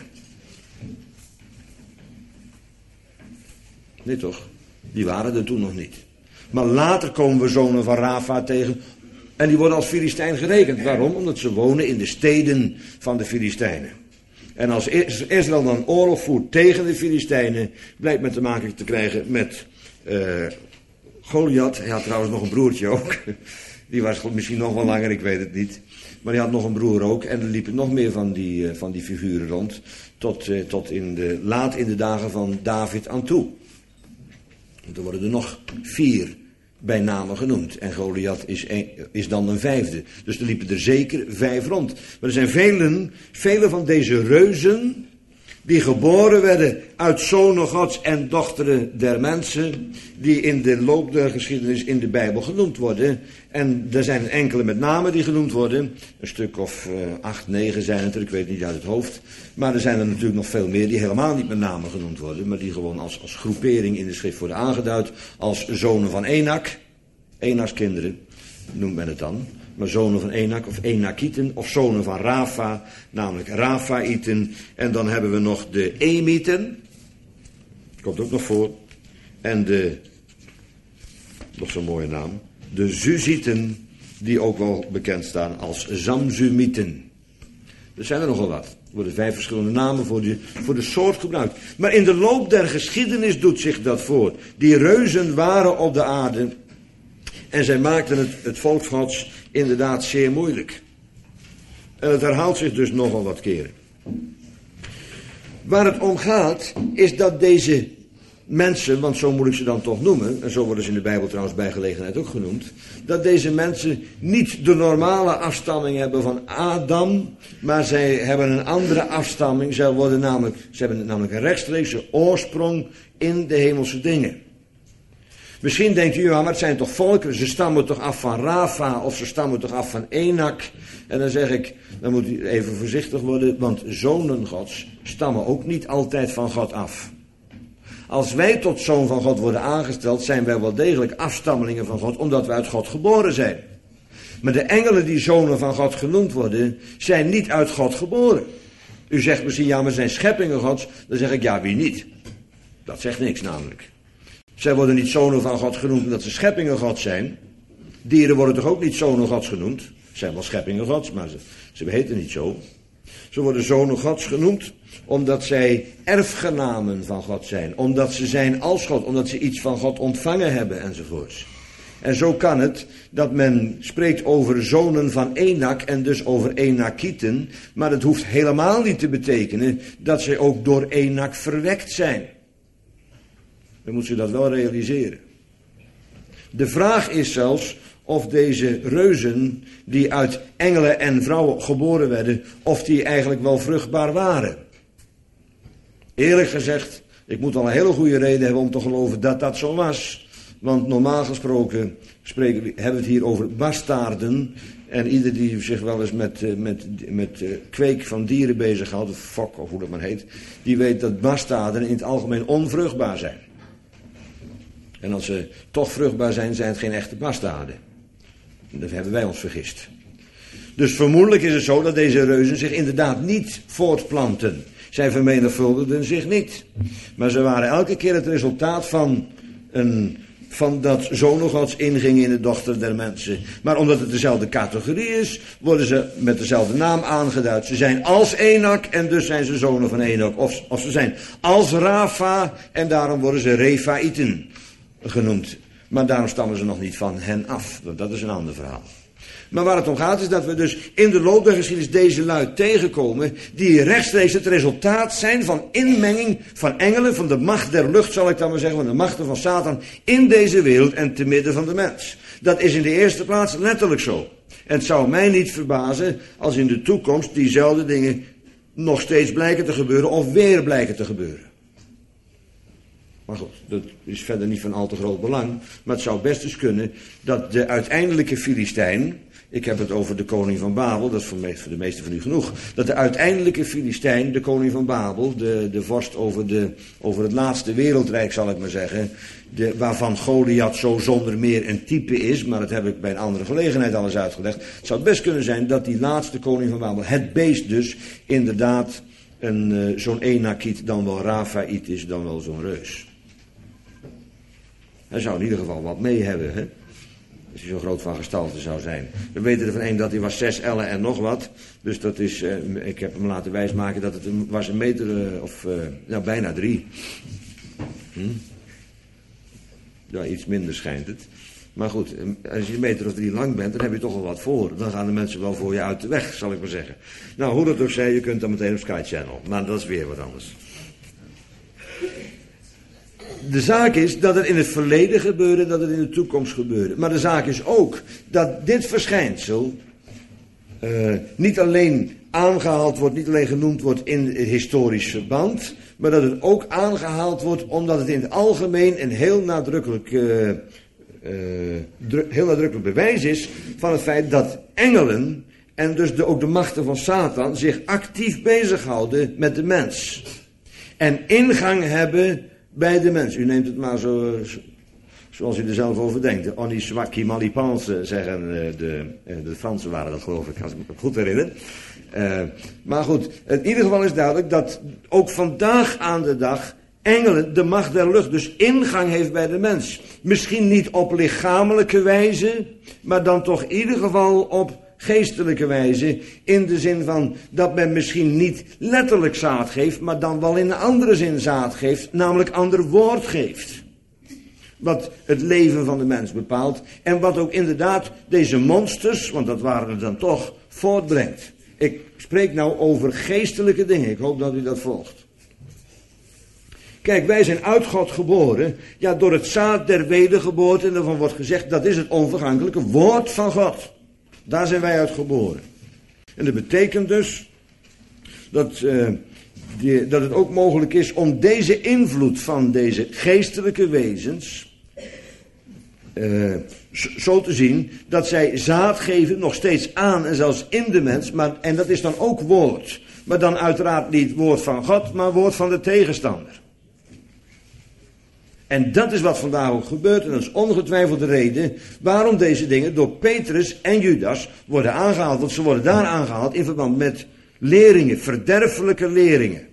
A: Nee toch? Die waren er toen nog niet. Maar later komen we zonen van Rafa tegen, en die worden als Filistijn gerekend. Waarom? Omdat ze wonen in de steden van de Filistijnen. En als Israël dan oorlog voert tegen de Filistijnen, blijkt men te maken te krijgen met uh, Goliath. Hij had trouwens nog een broertje ook. Die was misschien nog wel langer, ik weet het niet. Maar hij had nog een broer ook. En er liepen nog meer van die, uh, van die figuren rond. Tot, uh, tot in de, laat in de dagen van David aan toe. En er worden er nog vier bij namen genoemd. En Goliath is, een, is dan een vijfde. Dus er liepen er zeker vijf rond. Maar er zijn velen, vele van deze reuzen die geboren werden uit zonen Gods en dochteren der mensen, die in de loop der geschiedenis in de Bijbel genoemd worden. En er zijn enkele met name die genoemd worden. Een stuk of uh, acht, negen zijn het er, ik weet niet uit het hoofd. Maar er zijn er natuurlijk nog veel meer die helemaal niet met name genoemd worden, maar die gewoon als, als groepering in de schrift worden aangeduid als zonen van Enak. Enaks kinderen noemt men het dan. Maar zonen van Enak of Enakieten of zonen van Rafa, namelijk Rafaïten. En dan hebben we nog de Emieten, komt ook nog voor. En de, nog zo'n mooie naam, de Zuzieten, die ook wel bekend staan als Zamzumieten. Er zijn er nogal wat. Er worden vijf verschillende namen voor de, voor de soort gebruikt. Maar in de loop der geschiedenis doet zich dat voor. Die reuzen waren op de aarde. En zij maakten het, het volk Gods inderdaad zeer moeilijk. En het herhaalt zich dus nogal wat keren. Waar het om gaat, is dat deze mensen, want zo moet ik ze dan toch noemen, en zo worden ze in de Bijbel trouwens bij gelegenheid ook genoemd, dat deze mensen niet de normale afstamming hebben van Adam, maar zij hebben een andere afstamming. Zij worden namelijk, ze hebben namelijk een rechtstreekse oorsprong in de hemelse dingen. Misschien denkt u, ja, maar het zijn toch volken, ze stammen toch af van Rafa of ze stammen toch af van Enak. En dan zeg ik, dan moet u even voorzichtig worden, want zonen Gods stammen ook niet altijd van God af. Als wij tot zoon van God worden aangesteld, zijn wij wel degelijk afstammelingen van God, omdat wij uit God geboren zijn. Maar de engelen die zonen van God genoemd worden, zijn niet uit God geboren. U zegt misschien, ja, maar zijn scheppingen Gods. Dan zeg ik, ja, wie niet? Dat zegt niks namelijk. Zij worden niet zonen van God genoemd omdat ze scheppingen Gods zijn. Dieren worden toch ook niet zonen Gods genoemd? Ze zijn wel scheppingen Gods, maar ze, ze heten niet zo. Ze worden zonen Gods genoemd omdat zij erfgenamen van God zijn. Omdat ze zijn als God, omdat ze iets van God ontvangen hebben enzovoorts. En zo kan het dat men spreekt over zonen van Enak en dus over Enakieten. Maar het hoeft helemaal niet te betekenen dat zij ook door Enak verwekt zijn. Dan moet je dat wel realiseren. De vraag is zelfs of deze reuzen die uit engelen en vrouwen geboren werden, of die eigenlijk wel vruchtbaar waren. Eerlijk gezegd, ik moet al een hele goede reden hebben om te geloven dat dat zo was. Want normaal gesproken spreken, hebben we het hier over bastaarden. En ieder die zich wel eens met, met, met kweek van dieren bezighoudt, of fok of hoe dat maar heet, die weet dat bastaarden in het algemeen onvruchtbaar zijn. En als ze toch vruchtbaar zijn, zijn het geen echte bastaarden. Dat hebben wij ons vergist. Dus vermoedelijk is het zo dat deze reuzen zich inderdaad niet voortplanten. Zij vermenigvuldigden zich niet. Maar ze waren elke keer het resultaat van, een, van dat zonen Gods inging in de dochter der mensen. Maar omdat het dezelfde categorie is, worden ze met dezelfde naam aangeduid. Ze zijn als Enak en dus zijn ze zonen van Enak. Of, of ze zijn als Rafa en daarom worden ze Refaïten genoemd. Maar daarom stammen ze nog niet van hen af. Dat is een ander verhaal. Maar waar het om gaat is dat we dus in de loop der geschiedenis deze lui tegenkomen, die rechtstreeks het resultaat zijn van inmenging van engelen, van de macht der lucht zal ik dan maar zeggen, van de machten van Satan in deze wereld en te midden van de mens. Dat is in de eerste plaats letterlijk zo. En het zou mij niet verbazen als in de toekomst diezelfde dingen nog steeds blijken te gebeuren of weer blijken te gebeuren. Maar goed, dat is verder niet van al te groot belang. Maar het zou best eens kunnen dat de uiteindelijke Filistijn, ik heb het over de koning van Babel, dat is voor de meesten van u genoeg, dat de uiteindelijke Filistijn, de koning van Babel, de, de vorst over, de, over het laatste wereldrijk zal ik maar zeggen, de, waarvan Goliath zo zonder meer een type is, maar dat heb ik bij een andere gelegenheid al eens uitgelegd. Het zou best kunnen zijn dat die laatste koning van Babel, het beest dus, inderdaad een, uh, zo'n Enakiet dan wel Rafaït is, dan wel zo'n reus. Hij zou in ieder geval wat mee hebben, hè? Als hij zo groot van gestalte zou zijn. We weten er van één dat hij was zes ellen en nog wat. Dus dat is, uh, ik heb hem laten wijsmaken dat het een, was een meter uh, of, uh, nou bijna drie. Hm? Ja, iets minder schijnt het. Maar goed, als je een meter of drie lang bent, dan heb je toch wel wat voor. Dan gaan de mensen wel voor je uit de weg, zal ik maar zeggen. Nou, hoe dat ook zij, je kunt dan meteen op Sky Channel. Maar dat is weer wat anders. De zaak is dat het in het verleden gebeurde, dat het in de toekomst gebeurde. Maar de zaak is ook dat dit verschijnsel uh, niet alleen aangehaald wordt, niet alleen genoemd wordt in het historisch verband, maar dat het ook aangehaald wordt omdat het in het algemeen een heel nadrukkelijk, uh, uh, dru- heel nadrukkelijk bewijs is van het feit dat engelen en dus de, ook de machten van Satan zich actief bezighouden met de mens. En ingang hebben bij de mens. U neemt het maar zo, zoals u er zelf over denkt. On y soit qui mal y pense, zeggen de, de Fransen waren dat geloof ik, als ik me goed herinner. Uh, maar goed, in ieder geval is duidelijk dat ook vandaag aan de dag engelen, de macht der lucht, dus ingang heeft bij de mens. Misschien niet op lichamelijke wijze, maar dan toch in ieder geval op geestelijke wijze, in de zin van dat men misschien niet letterlijk zaad geeft, maar dan wel in een andere zin zaad geeft, namelijk ander woord geeft. Wat het leven van de mens bepaalt en wat ook inderdaad deze monsters, want dat waren er dan toch, voortbrengt. Ik spreek nou over geestelijke dingen, ik hoop dat u dat volgt. Kijk, wij zijn uit God geboren, ja, door het zaad der wedergeboorte, en daarvan wordt gezegd, dat is het onvergankelijke woord van God. Daar zijn wij uit geboren. En dat betekent dus dat, uh, die, dat het ook mogelijk is om deze invloed van deze geestelijke wezens uh, zo te zien, dat zij zaad geven nog steeds aan en zelfs in de mens, maar, en dat is dan ook woord. Maar dan uiteraard niet woord van God, maar woord van de tegenstander. En dat is wat vandaag ook gebeurt. En dat is ongetwijfeld de reden waarom deze dingen door Petrus en Judas worden aangehaald. Want ze worden daar aangehaald in verband met leringen, verderfelijke leringen.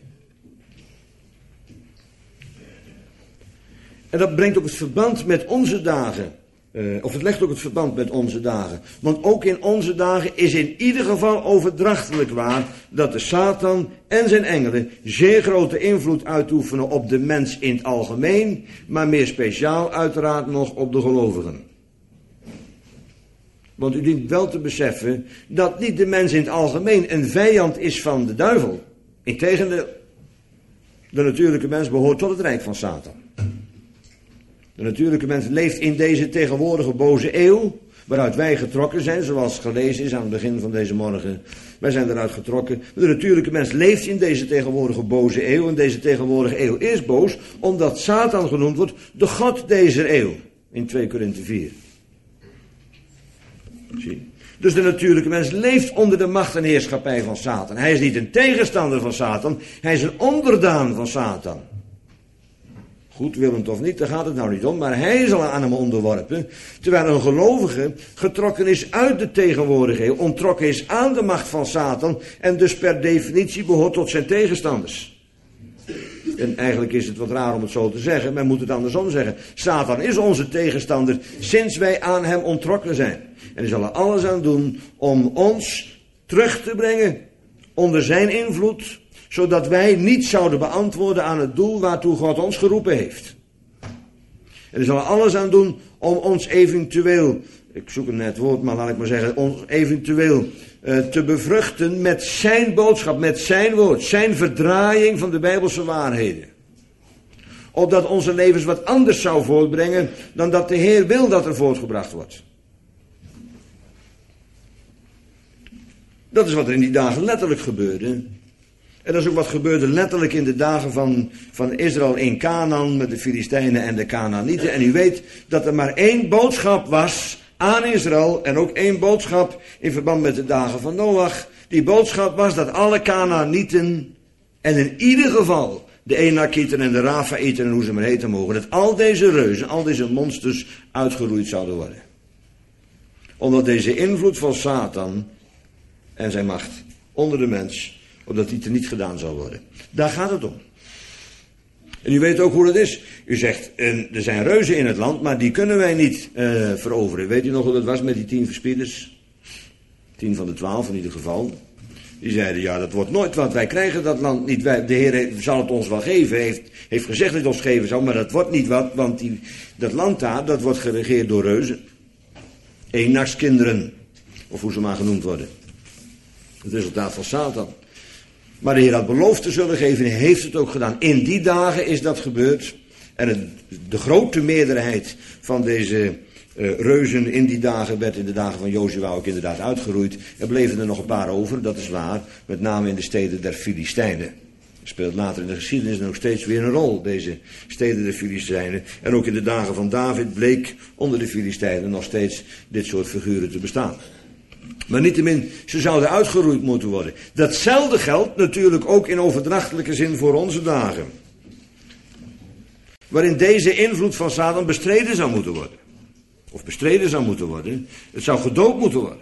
A: En dat brengt ook het verband met onze dagen. Uh, of het legt ook het verband met onze dagen. Want ook in onze dagen is in ieder geval overdrachtelijk waar dat de Satan en zijn engelen zeer grote invloed uitoefenen op de mens in het algemeen, maar meer speciaal uiteraard nog op de gelovigen. Want u dient wel te beseffen dat niet de mens in het algemeen een vijand is van de duivel. Integendeel, de natuurlijke mens behoort tot het rijk van Satan. De natuurlijke mens leeft in deze tegenwoordige boze eeuw, waaruit wij getrokken zijn, zoals gelezen is aan het begin van deze morgen. Wij zijn eruit getrokken. De natuurlijke mens leeft in deze tegenwoordige boze eeuw, en deze tegenwoordige eeuw is boos, omdat Satan genoemd wordt de God deze eeuw, in twee Korinthe vier. Zie. Dus de natuurlijke mens leeft onder de macht en heerschappij van Satan. Hij is niet een tegenstander van Satan, hij is een onderdaan van Satan. Goedwillend of niet, daar gaat het nou niet om, maar hij is al aan hem onderworpen, terwijl een gelovige getrokken is uit de tegenwoordige eeuw, onttrokken is aan de macht van Satan en dus per definitie behoort tot zijn tegenstanders. En eigenlijk is het wat raar om het zo te zeggen, men moet het andersom zeggen. Satan is onze tegenstander sinds wij aan hem onttrokken zijn. En hij zal er alles aan doen om ons terug te brengen onder zijn invloed, zodat wij niet zouden beantwoorden aan het doel waartoe God ons geroepen heeft. En hij zal er alles aan doen om ons eventueel, ik zoek een net woord, maar laat ik maar zeggen, ons eventueel uh, te bevruchten met zijn boodschap, met zijn woord, zijn verdraaiing van de Bijbelse waarheden. Opdat onze levens wat anders zou voortbrengen dan dat de Heer wil dat er voortgebracht wordt. Dat is wat er in die dagen letterlijk gebeurde. En dat is ook wat gebeurde letterlijk in de dagen van, van Israël in Canaan met de Filistijnen en de Canaanieten. En u weet dat er maar één boodschap was aan Israël en ook één boodschap in verband met de dagen van Noach. Die boodschap was dat alle Canaanieten en in ieder geval de Enakieten en de Rafaïten en hoe ze maar heten mogen, dat al deze reuzen, al deze monsters uitgeroeid zouden worden. Omdat deze invloed van Satan en zijn macht onder de mens, opdat die teniet gedaan zal worden. Daar gaat het om. En u weet ook hoe dat is. U zegt, er zijn reuzen in het land, maar die kunnen wij niet uh, veroveren. Weet u nog hoe dat was met die tien verspieders? Tien van de twaalf in ieder geval. Die zeiden, ja, dat wordt nooit wat. Wij krijgen dat land niet. Wij, de Heer zal het ons wel geven. Heeft, heeft gezegd dat hij het ons geven zou, maar dat wordt niet wat. Want die, dat land daar, dat wordt geregeerd door reuzen. Eennachtskinderen. Of hoe ze maar genoemd worden. Het resultaat van Satan. Maar de Heer had beloofd te zullen geven en heeft het ook gedaan. In die dagen is dat gebeurd. En het, de grote meerderheid van deze uh, reuzen in die dagen werd in de dagen van Jozua ook inderdaad uitgeroeid. Er bleven er nog een paar over, dat is waar. Met name in de steden der Filistijnen. Dat speelt later in de geschiedenis nog steeds weer een rol, deze steden der Filistijnen. En ook in de dagen van David bleek onder de Filistijnen nog steeds dit soort figuren te bestaan. Maar niettemin, ze zouden uitgeroeid moeten worden. Datzelfde geldt natuurlijk ook in overdrachtelijke zin voor onze dagen. Waarin deze invloed van Satan bestreden zou moeten worden. Of bestreden zou moeten worden. Het zou gedood moeten worden.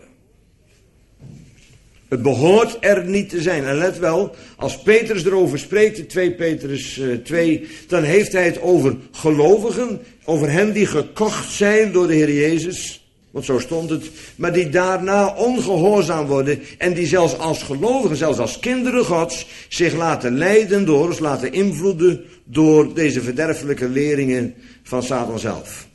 A: Het behoort er niet te zijn. En let wel, als Petrus erover spreekt, in twee Petrus twee, dan heeft hij het over gelovigen, over hen die gekocht zijn door de Heer Jezus. Want zo stond het. Maar die daarna ongehoorzaam worden. En die zelfs als gelovigen, zelfs als kinderen Gods, zich laten leiden door, dus laten invloeden door deze verderfelijke leringen van Satan zelf.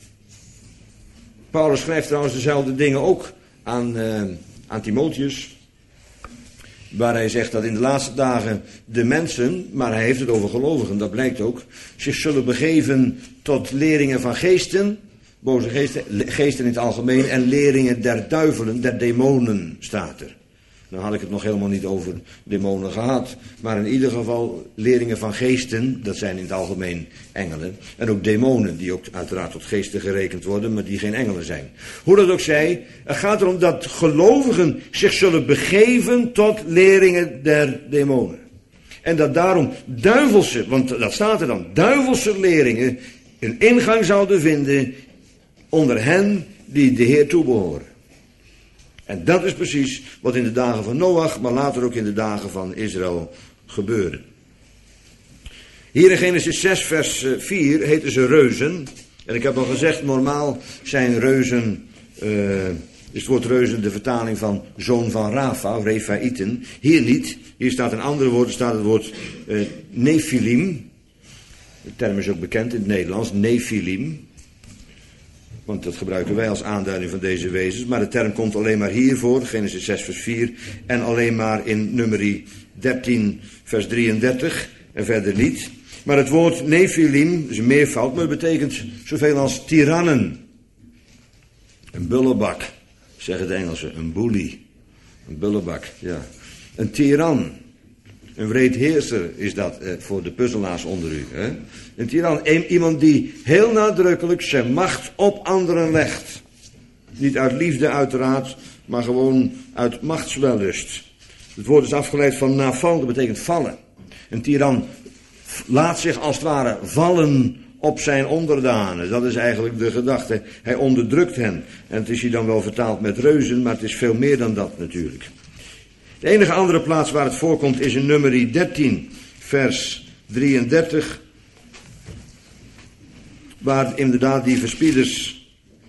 A: Paulus schrijft trouwens dezelfde dingen ook aan, uh, aan Timotheus. Waar hij zegt dat in de laatste dagen de mensen, maar hij heeft het over gelovigen, dat blijkt ook, zich zullen begeven tot leringen van geesten, boze geesten, geesten in het algemeen, en leringen der duivelen, der demonen, staat er. Nou had ik het nog helemaal niet over demonen gehad, maar in ieder geval leringen van geesten, dat zijn in het algemeen engelen, en ook demonen, die ook uiteraard tot geesten gerekend worden, maar die geen engelen zijn. Hoe dat ook zij, het gaat erom dat gelovigen zich zullen begeven tot leringen der demonen. En dat daarom duivelse, want dat staat er dan, duivelse leringen een ingang zouden vinden onder hen die de Heer toebehoren. En dat is precies wat in de dagen van Noach, maar later ook in de dagen van Israël gebeurde. Hier in Genesis zes vers vier heten ze reuzen. En ik heb al gezegd, normaal zijn reuzen, uh, is het woord reuzen de vertaling van zoon van Rafa, Refaïten. Hier niet, hier staat een ander woord, er staat het woord uh, Nephilim. De term is ook bekend in het Nederlands, Nephilim. Want dat gebruiken wij als aanduiding van deze wezens. Maar de term komt alleen maar hier voor, Genesis zes vers vier. En alleen maar in Numeri dertien vers drieëndertig. En verder niet. Maar het woord Nephilim is een meervoud, maar het betekent zoveel als tirannen. Een bullebak, zeggen de Engelsen. Een bully. Een bullebak, ja. Een tiran. Een wreed heerser is dat eh, voor de puzzelaars onder u. Hè? Een tiran, een, iemand die heel nadrukkelijk zijn macht op anderen legt. Niet uit liefde uiteraard, maar gewoon uit machtswellust. Het woord is afgeleid van nafal, dat betekent vallen. Een tiran laat zich als het ware vallen op zijn onderdanen. Dat is eigenlijk de gedachte. Hij onderdrukt hen. En het is hier dan wel vertaald met reuzen, maar het is veel meer dan dat natuurlijk. De enige andere plaats waar het voorkomt is in Numeri dertien, vers drieëndertig. Waar inderdaad die verspieders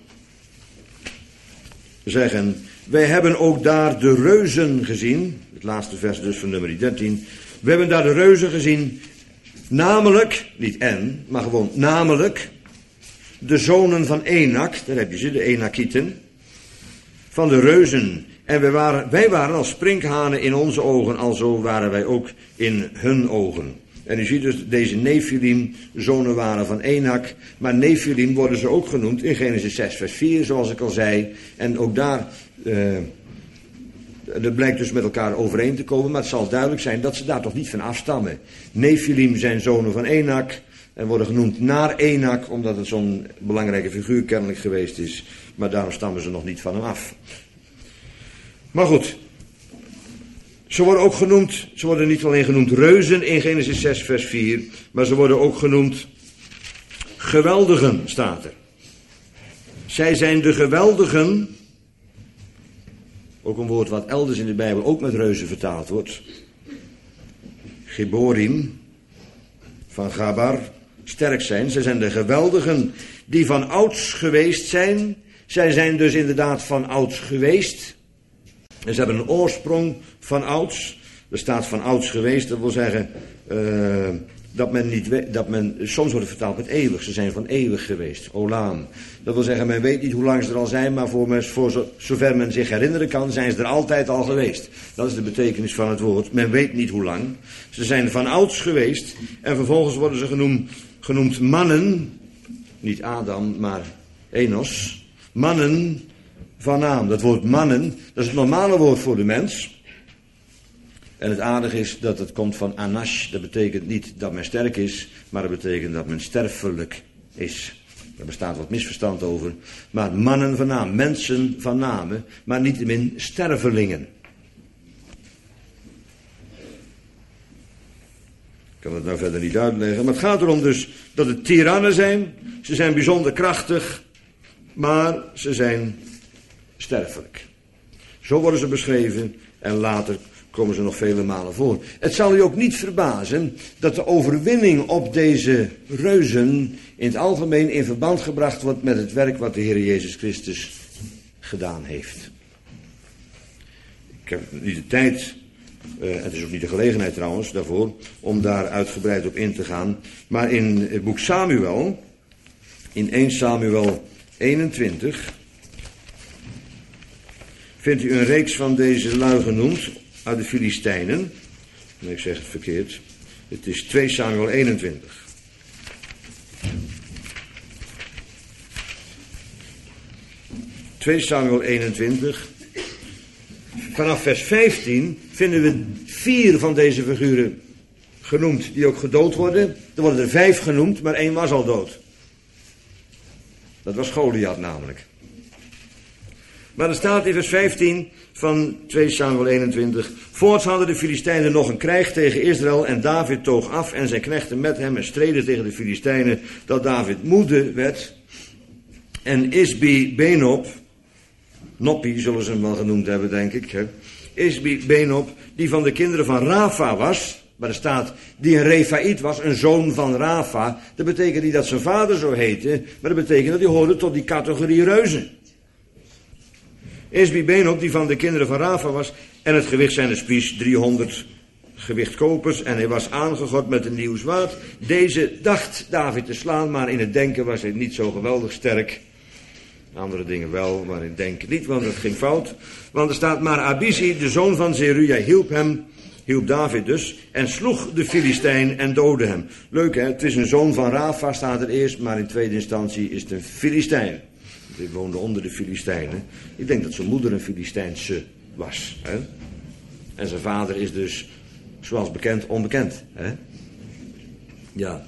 A: zeggen, wij hebben ook daar de reuzen gezien. Het laatste vers dus van Numeri dertien. We hebben daar de reuzen gezien, namelijk, niet en, maar gewoon namelijk, de zonen van Enak, daar heb je ze, de Enakieten, van de reuzen. En wij waren, wij waren als sprinkhanen in onze ogen, alzo waren wij ook in hun ogen. En u ziet dus, deze Nephilim zonen waren van Enak, maar Nephilim worden ze ook genoemd in Genesis zes vers vier, zoals ik al zei. En ook daar, uh, dat blijkt dus met elkaar overeen te komen, maar het zal duidelijk zijn dat ze daar toch niet van afstammen. Nephilim zijn zonen van Enak en worden genoemd naar Enak, omdat het zo'n belangrijke figuur kennelijk geweest is, maar daarom stammen ze nog niet van hem af. Maar goed, ze worden ook genoemd, ze worden niet alleen genoemd reuzen in Genesis zes vers vier, maar ze worden ook genoemd geweldigen, staat er. Zij zijn de geweldigen, ook een woord wat elders in de Bijbel ook met reuzen vertaald wordt. Geborim, van Gabar, sterk zijn. Zij zijn de geweldigen die van ouds geweest zijn. Zij zijn dus inderdaad van ouds geweest. En ze hebben een oorsprong van ouds. Er staat van ouds geweest, dat wil zeggen uh, dat men niet weet, dat men, soms wordt het vertaald met eeuwig. Ze zijn van eeuwig geweest, olam. Dat wil zeggen, men weet niet hoe lang ze er al zijn, maar voor men, voor zo, zover men zich herinneren kan, zijn ze er altijd al geweest. Dat is de betekenis van het woord. Men weet niet hoe lang. Ze zijn van ouds geweest en vervolgens worden ze genoemd, genoemd mannen, niet Adam, maar Enos, mannen van naam. Dat woord mannen, dat is het normale woord voor de mens. En het aardige is dat het komt van anash. Dat betekent niet dat men sterk is, maar dat betekent dat men sterfelijk is. Daar bestaat wat misverstand over. Maar mannen van naam, mensen van namen, maar niettemin stervelingen. Ik kan het nou verder niet uitleggen. Maar het gaat erom dus dat het tirannen zijn. Ze zijn bijzonder krachtig, maar ze zijn sterfelijk. Zo worden ze beschreven en later komen ze nog vele malen voor. Het zal u ook niet verbazen dat de overwinning op deze reuzen in het algemeen in verband gebracht wordt met het werk wat de Heer Jezus Christus gedaan heeft. Ik heb niet de tijd, uh, het is ook niet de gelegenheid trouwens daarvoor, om daar uitgebreid op in te gaan. Maar in het boek Samuel, in eerste Samuel eenentwintig, vindt u een reeks van deze lui genoemd uit de Filistijnen. Nee, ik zeg het verkeerd. Het is tweede Samuel eenentwintig. tweede Samuel eenentwintig. Vanaf vers vijftien vinden we vier van deze figuren genoemd die ook gedood worden. Er worden er vijf genoemd, maar één was al dood. Dat was Goliath namelijk. Maar er staat in vers vijftien van tweede Samuel eenentwintig. Voorts hadden de Filistijnen nog een krijg tegen Israël en David toog af en zijn knechten met hem en streden tegen de Filistijnen, dat David moede werd. En Isbi-Benob, Noppie zullen ze hem wel genoemd hebben, denk ik. Hè? Isbi-Benob, die van de kinderen van Rafa was, maar er staat, die een Refaït was, een zoon van Rafa. Dat betekent niet dat zijn vader zo heette, maar dat betekent dat hij hoorde tot die categorie reuzen. Isbi-Benob, die van de kinderen van Rafa was, en het gewicht zijn de spies driehonderd gewicht kopers, en hij was aangegord met een nieuw zwaard. Deze dacht David te slaan, maar in het denken was hij niet zo geweldig sterk. Andere dingen wel, maar in het denken niet, want het ging fout. Want er staat, maar Abisi, de zoon van Zeruja, hielp hem, hielp David dus, en sloeg de Filistijn en doodde hem. Leuk hè, het is een zoon van Rafa, staat er eerst, maar in tweede instantie is het een Filistijn. Hij woonde onder de Filistijnen. Ik denk dat zijn moeder een Filistijnse was. Hè? En zijn vader is dus, zoals bekend, onbekend. Hè? Ja.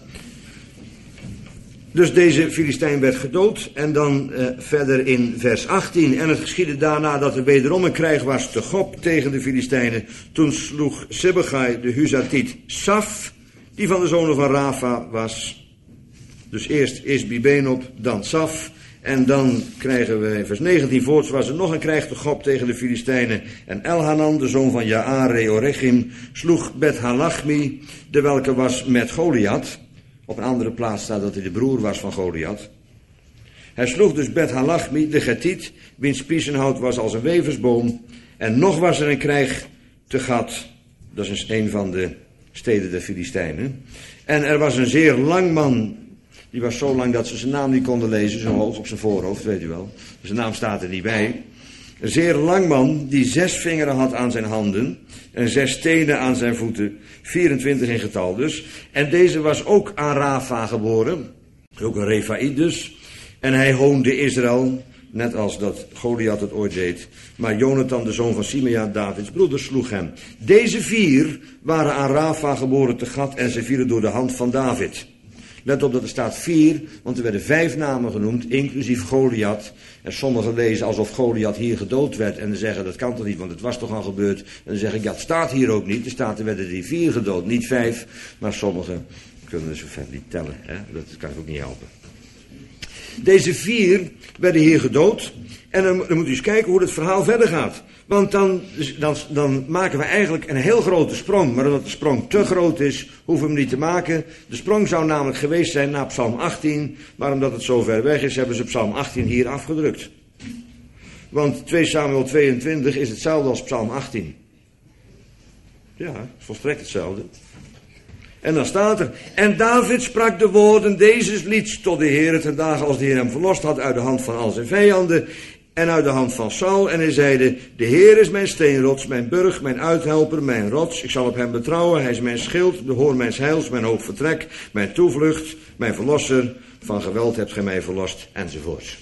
A: Dus deze Filistijn werd gedood. En dan uh, verder in vers achttien. En het geschiedde daarna dat er wederom een krijg was te Gob tegen de Filistijnen. Toen sloeg Sibbechai de Huzatiet Saf, die van de zonen van Rafa was. Dus eerst Isbi-Benob, dan Saf. En dan krijgen we in vers negentien voorts was er nog een krijg te Gob tegen de Filistijnen. En Elhanan, de zoon van Jaare-Oregim, sloeg Bet-Halachmi, de welke was met Goliath. Op een andere plaats staat dat hij de broer was van Goliath. Hij sloeg dus Bet-Halachmi, de Getiet, wiens spiesenhout was als een weversboom. En nog was er een krijg te Gat, dat is een van de steden der Filistijnen. En er was een zeer lang man. Die was zo lang dat ze zijn naam niet konden lezen, zo hoog op zijn voorhoofd, weet u wel. Zijn naam staat er niet bij. Een zeer lang man die zes vingeren had aan zijn handen en zes tenen aan zijn voeten, vierentwintig in getal dus. En deze was ook aan Rafa geboren, ook een Refaïd dus. En hij hoonde Israël, net als dat Goliath het ooit deed. Maar Jonathan, de zoon van Simea, Davids broeder, sloeg hem. Deze vier waren aan Rafa geboren te Gat en ze vielen door de hand van David. Let op dat er staat vier, want er werden vijf namen genoemd, inclusief Goliath. En sommigen lezen alsof Goliath hier gedood werd en dan zeggen dat kan toch niet, want het was toch al gebeurd. En dan zeg ik, ja, het staat hier ook niet. Er staat er werden die vier gedood, niet vijf. Maar sommigen kunnen zo ver niet tellen, hè? Dat kan ik ook niet helpen. Deze vier werden hier gedood. En dan, dan moet u eens kijken hoe het verhaal verder gaat. Want dan, dan, dan maken we eigenlijk een heel grote sprong. Maar omdat de sprong te groot is, hoeven we hem niet te maken. De sprong zou namelijk geweest zijn naar Psalm achttien. Maar omdat het zo ver weg is, hebben ze Psalm achttien hier afgedrukt. Want tweede Samuel tweeëntwintig is hetzelfde als Psalm achttien. Ja, volstrekt hetzelfde. En dan staat er, en David sprak de woorden dezes lieds tot de Heer ten dagen als de Heer hem verlost had uit de hand van al zijn vijanden en uit de hand van Saul. En hij zeide, de Heer is mijn steenrots, mijn burg, mijn uithelper, mijn rots. Ik zal op hem betrouwen, hij is mijn schild, de hoor mijns heils, mijn hoog vertrek, mijn toevlucht, mijn verlosser. Van geweld hebt gij mij verlost, enzovoorts.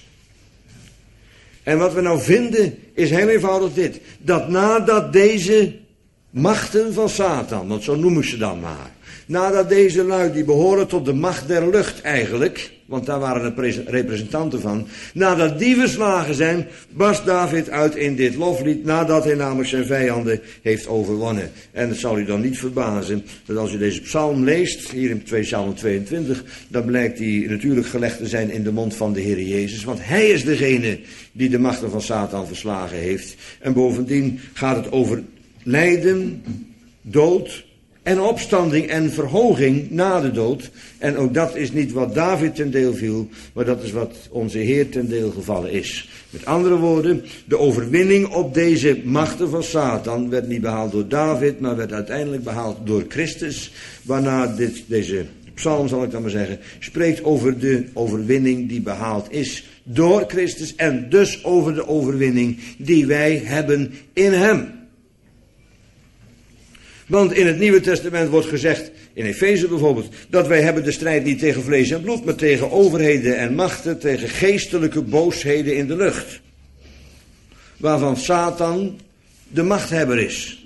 A: En wat we nou vinden is heel eenvoudig dit. Dat nadat deze machten van Satan, want zo noem ik ze dan maar. Nadat deze lui, die behoren tot de macht der lucht eigenlijk, want daar waren de representanten van. Nadat die verslagen zijn, barst David uit in dit loflied, nadat hij namelijk zijn vijanden heeft overwonnen. En het zal u dan niet verbazen, dat als u deze psalm leest, hier in tweede Samuel tweeëntwintig, dan blijkt die natuurlijk gelegd te zijn in de mond van de Heer Jezus. Want hij is degene die de machten van Satan verslagen heeft. En bovendien gaat het over lijden, dood En opstanding en verhoging na de dood. En ook dat is niet wat David ten deel viel, maar dat is wat onze Heer ten deel gevallen is. Met andere woorden, de overwinning op deze machten van Satan werd niet behaald door David, maar werd uiteindelijk behaald door Christus. Waarna dit, deze psalm, zal ik dan maar zeggen, spreekt over de overwinning die behaald is door Christus. En dus over de overwinning die wij hebben in hem. Want in het Nieuwe Testament wordt gezegd, in Efeze bijvoorbeeld, dat wij hebben de strijd niet tegen vlees en bloed, maar tegen overheden en machten, tegen geestelijke boosheden in de lucht. Waarvan Satan de machthebber is.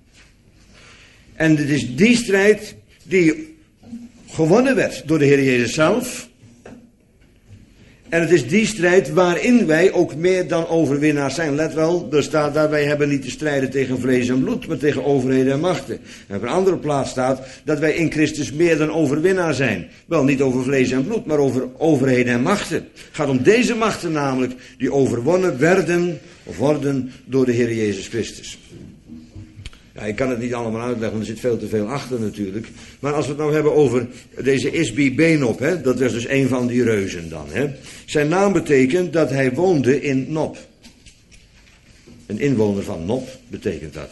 A: En het is die strijd die gewonnen werd door de Heer Jezus zelf. En het is die strijd waarin wij ook meer dan overwinnaars zijn. Let wel, er staat daar, wij hebben niet te strijden tegen vlees en bloed, maar tegen overheden en machten. En op een andere plaats staat dat wij in Christus meer dan overwinnaar zijn. Wel, niet over vlees en bloed, maar over overheden en machten. Het gaat om deze machten namelijk, die overwonnen werden, of worden, door de Heer Jezus Christus. Ja, ik kan het niet allemaal uitleggen, want er zit veel te veel achter natuurlijk. Maar als we het nou hebben over deze Isbi Benob, hè, dat was dus een van die reuzen dan. Hè. Zijn naam betekent dat hij woonde in Nob. Een inwoner van Nob betekent dat.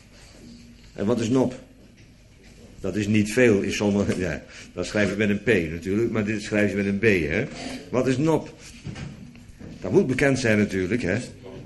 A: En wat is Nob? Dat is niet veel in sommige... Ja, dat schrijf je met een P natuurlijk, maar dit schrijf je met een B. Hè. Wat is Nob? Dat moet bekend zijn natuurlijk. Hè.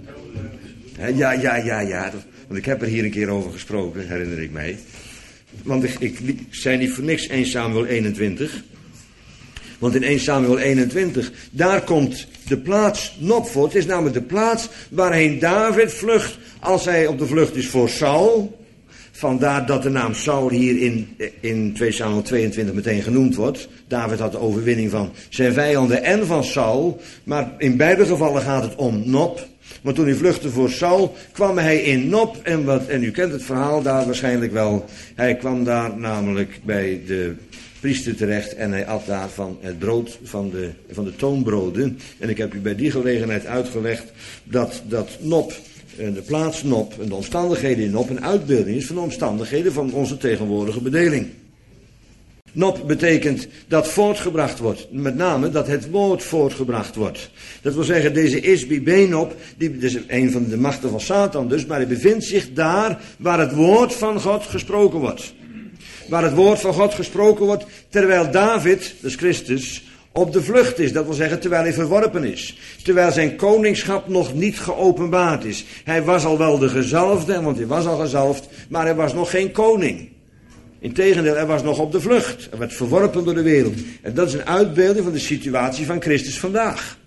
A: Ja, ja, ja, ja. Want ik heb er hier een keer over gesproken, herinner ik mij. Want ik, ik zei niet voor niks één Samuel eenentwintig. Want in één Samuel eenentwintig, daar komt de plaats Nob voor. Het is namelijk de plaats waarheen David vlucht als hij op de vlucht is voor Saul. Vandaar dat de naam Saul hier in, in twee Samuel tweeëntwintig meteen genoemd wordt. David had de overwinning van zijn vijanden en van Saul. Maar in beide gevallen gaat het om Nob. Maar toen hij vluchtte voor Saul, kwam hij in Nob. En, wat, en u kent het verhaal daar waarschijnlijk wel. Hij kwam daar namelijk bij de priester terecht. En hij at daar van het brood van de, van de toonbroden. En ik heb u bij die gelegenheid uitgelegd dat, dat Nob, de plaats Nob en de omstandigheden in Nob een uitbeelding is van de omstandigheden van onze tegenwoordige bedeling. Nob betekent dat voortgebracht wordt. Met name dat het woord voortgebracht wordt. Dat wil zeggen, deze Isbi Benob, die is een van de machten van Satan dus, maar hij bevindt zich daar waar het woord van God gesproken wordt. Waar het woord van God gesproken wordt, terwijl David, dus Christus, op de vlucht is. Dat wil zeggen, terwijl hij verworpen is. Terwijl zijn koningschap nog niet geopenbaard is. Hij was al wel de gezalfde, want hij was al gezalfd, maar hij was nog geen koning. Integendeel, hij was nog op de vlucht. Hij werd verworpen door de wereld. En dat is een uitbeelding van de situatie van Christus vandaag.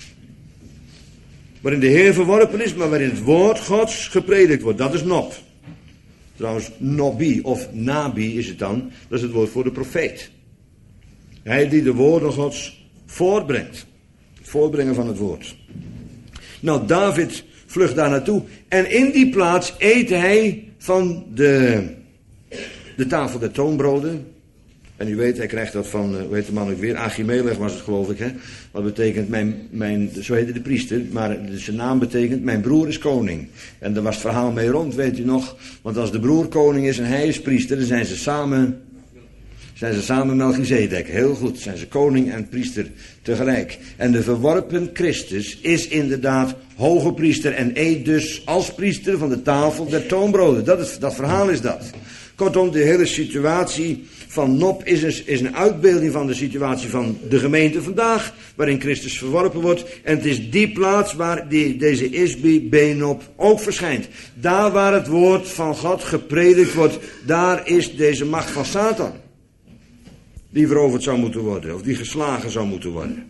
A: Waarin de Heer verworpen is, maar waarin het woord Gods gepredikt wordt. Dat is Nob. Trouwens, Nobi of Nabi is het dan. Dat is het woord voor de profeet. Hij die de woorden Gods voortbrengt. Het voortbrengen van het woord. Nou, David vlucht daar naartoe. En in die plaats eet hij van de... de tafel der toonbroden. En u weet, hij krijgt dat van, hoe heet de man ook weer? Achimelech was het geloof ik, hè. Wat betekent, mijn, mijn, zo heette de priester, maar zijn naam betekent, mijn broer is koning. En daar was het verhaal mee rond, weet u nog. Want als de broer koning is en hij is priester, dan zijn ze samen, zijn ze samen Melchizedek. Heel goed, zijn ze koning en priester tegelijk. En de verworpen Christus is inderdaad hoge priester en eet dus als priester van de tafel der toonbroden. Dat, is, dat verhaal is dat. Kortom, de hele situatie van Nob is een, is een uitbeelding van de situatie van de gemeente vandaag, waarin Christus verworpen wordt. En het is die plaats waar die, deze Isbi Benob ook verschijnt. Daar waar het woord van God gepredikt wordt, daar is deze macht van Satan. Die veroverd zou moeten worden, of die geslagen zou moeten worden.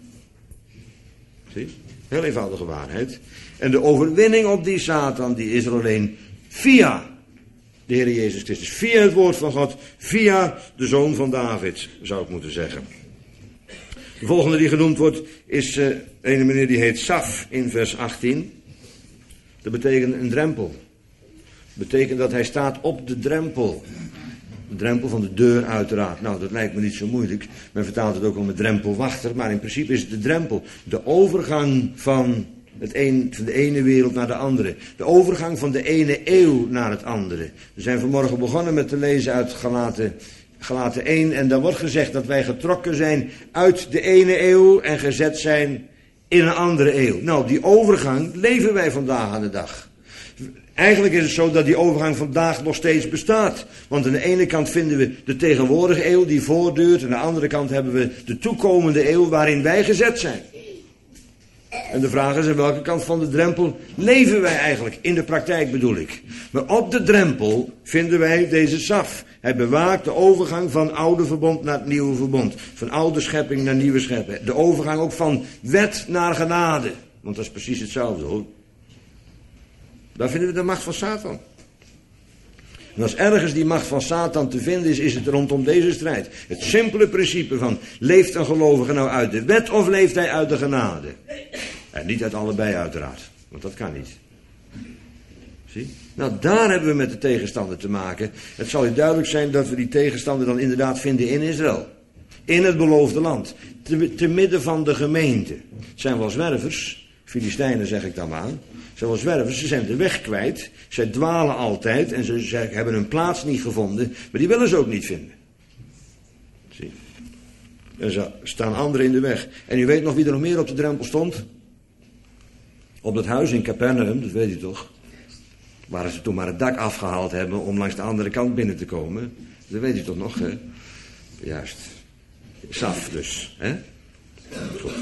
A: Zie? Heel eenvoudige waarheid. En de overwinning op die Satan, die is er alleen via de Heer Jezus Christus. Via het woord van God, via de zoon van David, zou ik moeten zeggen. De volgende die genoemd wordt, is uh, een meneer die heet Saf in vers achttien. Dat betekent een drempel. Dat betekent dat hij staat op de drempel. De drempel van de deur uiteraard. Nou, dat lijkt me niet zo moeilijk. Men vertaalt het ook om een drempelwachter, maar in principe is het de drempel. De overgang van Het een, van de ene wereld naar de andere. De overgang van de ene eeuw naar het andere. We zijn vanmorgen begonnen met te lezen uit Galaten, Galaten één. En daar wordt gezegd dat wij getrokken zijn uit de ene eeuw en gezet zijn in een andere eeuw. Nou, die overgang leven wij vandaag aan de dag. Eigenlijk is het zo dat die overgang vandaag nog steeds bestaat. Want aan de ene kant vinden we de tegenwoordige eeuw die voortduurt. Aan de andere kant hebben we de toekomende eeuw waarin wij gezet zijn. En de vraag is, aan welke kant van de drempel leven wij eigenlijk? In de praktijk bedoel ik. Maar op de drempel vinden wij deze saf. Hij bewaakt de overgang van oude verbond naar het nieuwe verbond. Van oude schepping naar nieuwe schepping. De overgang ook van wet naar genade. Want dat is precies hetzelfde hoor. Daar vinden we de macht van Satan. En als ergens die macht van Satan te vinden is, is het rondom deze strijd. Het simpele principe van, leeft een gelovige nou uit de wet of leeft hij uit de genade? En niet uit allebei uiteraard, want dat kan niet. Zie? Nou, daar hebben we met de tegenstander te maken. Het zal u duidelijk zijn dat we die tegenstander dan inderdaad vinden in Israël. In het beloofde land. Te, te midden van de gemeente. Het zijn wel zwervers, Filistijnen zeg ik dan maar. Het zijn wel zwervers, ze zijn de weg kwijt. Zij dwalen altijd en ze, ze hebben hun plaats niet gevonden. Maar die willen ze ook niet vinden. Zie. En ze staan anderen in de weg. En u weet nog wie er nog meer op de drempel stond? Op dat huis in Capernaum, dat weet u toch? Waar ze toen maar het dak afgehaald hebben om langs de andere kant binnen te komen. Dat weet u toch nog, hè? Juist. Saf dus, hè? Goed.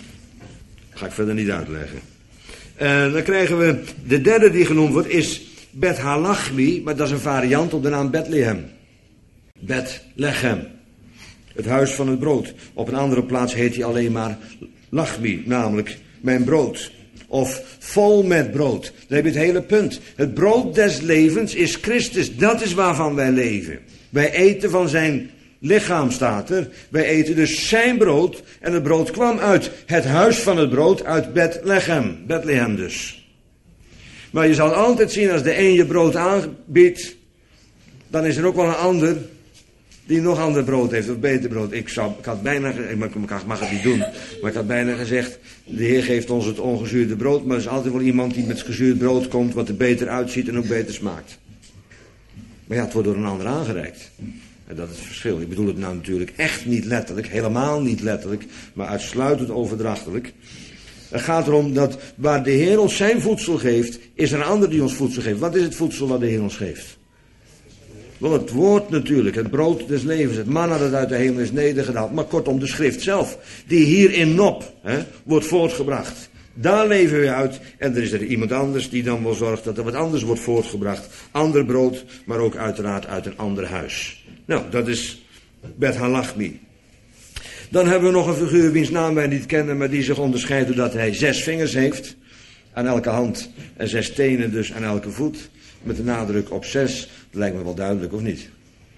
A: Ga ik verder niet uitleggen. Uh, dan krijgen we, de derde die genoemd wordt is Bet Halachmi, maar dat is een variant op de naam Bethlehem. Bethlehem. Het huis van het brood. Op een andere plaats heet hij alleen maar Lachmi, namelijk mijn brood. Of vol met brood. Dan heb je het hele punt. Het brood des levens is Christus. Dat is waarvan wij leven. Wij eten van zijn lichaam, staat er. Wij eten dus zijn brood. En het brood kwam uit het huis van het brood, uit Bethlehem. Bethlehem dus. Maar je zal altijd zien, als de een je brood aanbiedt, dan is er ook wel een ander die nog ander brood heeft, of beter brood. Ik, zou, ik had bijna, ik mag, mag het niet doen, maar ik had bijna gezegd, de Heer geeft ons het ongezuurde brood, maar er is altijd wel iemand die met gezuurd brood komt, wat er beter uitziet en ook beter smaakt. Maar ja, het wordt door een ander aangereikt. En dat is het verschil. Ik bedoel het nou natuurlijk echt niet letterlijk, helemaal niet letterlijk, maar uitsluitend overdrachtelijk. Het gaat erom dat waar de Heer ons zijn voedsel geeft, is er een ander die ons voedsel geeft. Wat is het voedsel wat de Heer ons geeft? Wel, het woord natuurlijk, het brood des levens, het manna dat uit de hemel is nedergedaald. Maar kortom, de schrift zelf, die hier in Nop hè, wordt voortgebracht. Daar leven we uit. En er is er iemand anders die dan wel zorgt dat er wat anders wordt voortgebracht. Ander brood, maar ook uiteraard uit een ander huis. Nou, dat is Bet Halachmi. Dan hebben we nog een figuur wiens naam wij niet kennen, maar die zich onderscheidt doordat hij zes vingers heeft. Aan elke hand en zes tenen dus aan elke voet. Met de nadruk op zes. Dat lijkt me wel duidelijk, of niet?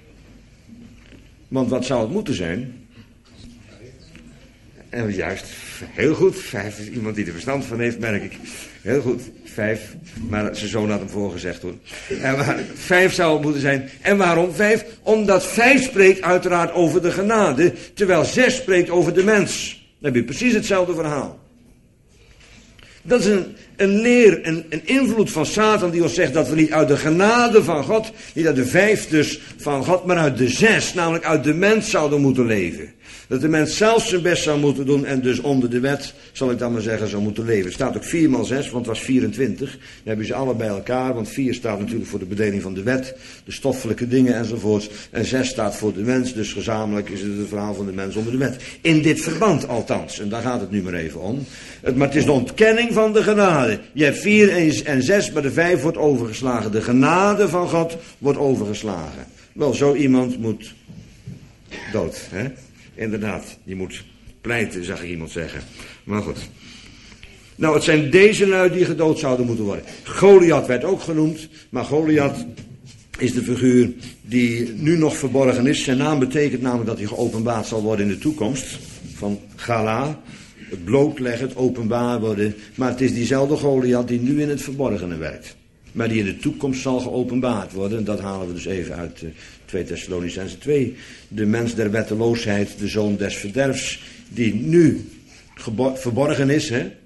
A: Want wat zou het moeten zijn? En juist, heel goed. Vijf is iemand die er verstand van heeft, merk ik. Heel goed, vijf. Maar zijn zoon had hem voorgezegd hoor. En maar, vijf zou het moeten zijn. En waarom vijf? Omdat vijf spreekt uiteraard over de genade, terwijl zes spreekt over de mens. Dan heb je precies hetzelfde verhaal. Dat is een, een leer, een, een invloed van Satan die ons zegt dat we niet uit de genade van God, niet uit de vijf dus van God, maar uit de zes, namelijk uit de mens zouden moeten leven. Dat de mens zelf zijn best zou moeten doen en dus onder de wet, zal ik dan maar zeggen, zou moeten leven. Het staat ook vier maal zes, want het was vierentwintig. Dan hebben ze alle bij elkaar, want vier staat natuurlijk voor de bedeling van de wet, de stoffelijke dingen enzovoorts. En zes staat voor de mens, dus gezamenlijk is het het verhaal van de mens onder de wet. In dit verband althans, en daar gaat het nu maar even om. Het, maar het is de ontkenning van de genade. Je hebt vier en, en zes, maar de vijf wordt overgeslagen. De genade van God wordt overgeslagen. Wel, zo iemand moet dood, hè? Inderdaad, je moet pleiten, zag ik iemand zeggen. Maar goed. Nou, het zijn deze lui die gedood zouden moeten worden. Goliath werd ook genoemd, maar Goliath is de figuur die nu nog verborgen is. Zijn naam betekent namelijk dat hij geopenbaard zal worden in de toekomst. Van Gala, het blootleggen, het openbaar worden. Maar het is diezelfde Goliath die nu in het verborgene werkt. Maar die in de toekomst zal geopenbaard worden. En dat halen we dus even uit uh, twee Thessalonicenzen twee. De mens der wetteloosheid, de zoon des verderfs, die nu verborgen is. Hè?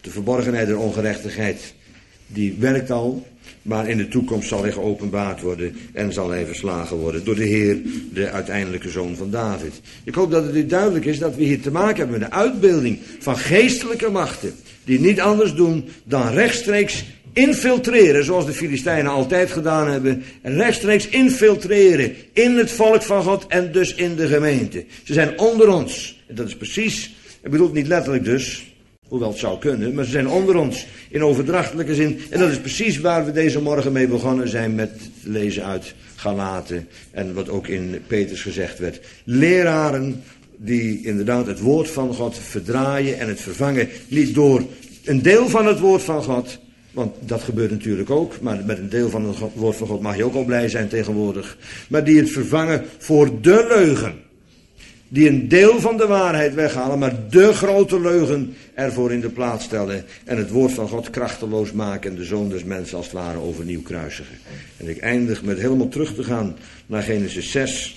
A: De verborgenheid der ongerechtigheid, die werkt al, maar in de toekomst zal hij geopenbaard worden en zal hij verslagen worden door de Heer, de uiteindelijke Zoon van David. Ik hoop dat het u duidelijk is dat we hier te maken hebben met de uitbeelding van geestelijke machten, die niet anders doen dan rechtstreeks infiltreren, zoals de Filistijnen altijd gedaan hebben, rechtstreeks infiltreren in het volk van God en dus in de gemeente. Ze zijn onder ons. En dat is precies, ik bedoel het niet letterlijk dus, hoewel het zou kunnen, maar ze zijn onder ons in overdrachtelijke zin. En dat is precies waar we deze morgen mee begonnen zijn met lezen uit Galaten en wat ook in Petrus gezegd werd. Leraren die inderdaad het woord van God verdraaien en het vervangen, niet door een deel van het woord van God, want dat gebeurt natuurlijk ook, maar met een deel van het woord van God mag je ook al blij zijn tegenwoordig, maar die het vervangen voor de leugen. Die een deel van de waarheid weghalen, maar de grote leugen ervoor in de plaats stellen. En het woord van God krachteloos maken en de zoon des mensen als het ware overnieuw kruisigen. En ik eindig met helemaal terug te gaan naar Genesis zes.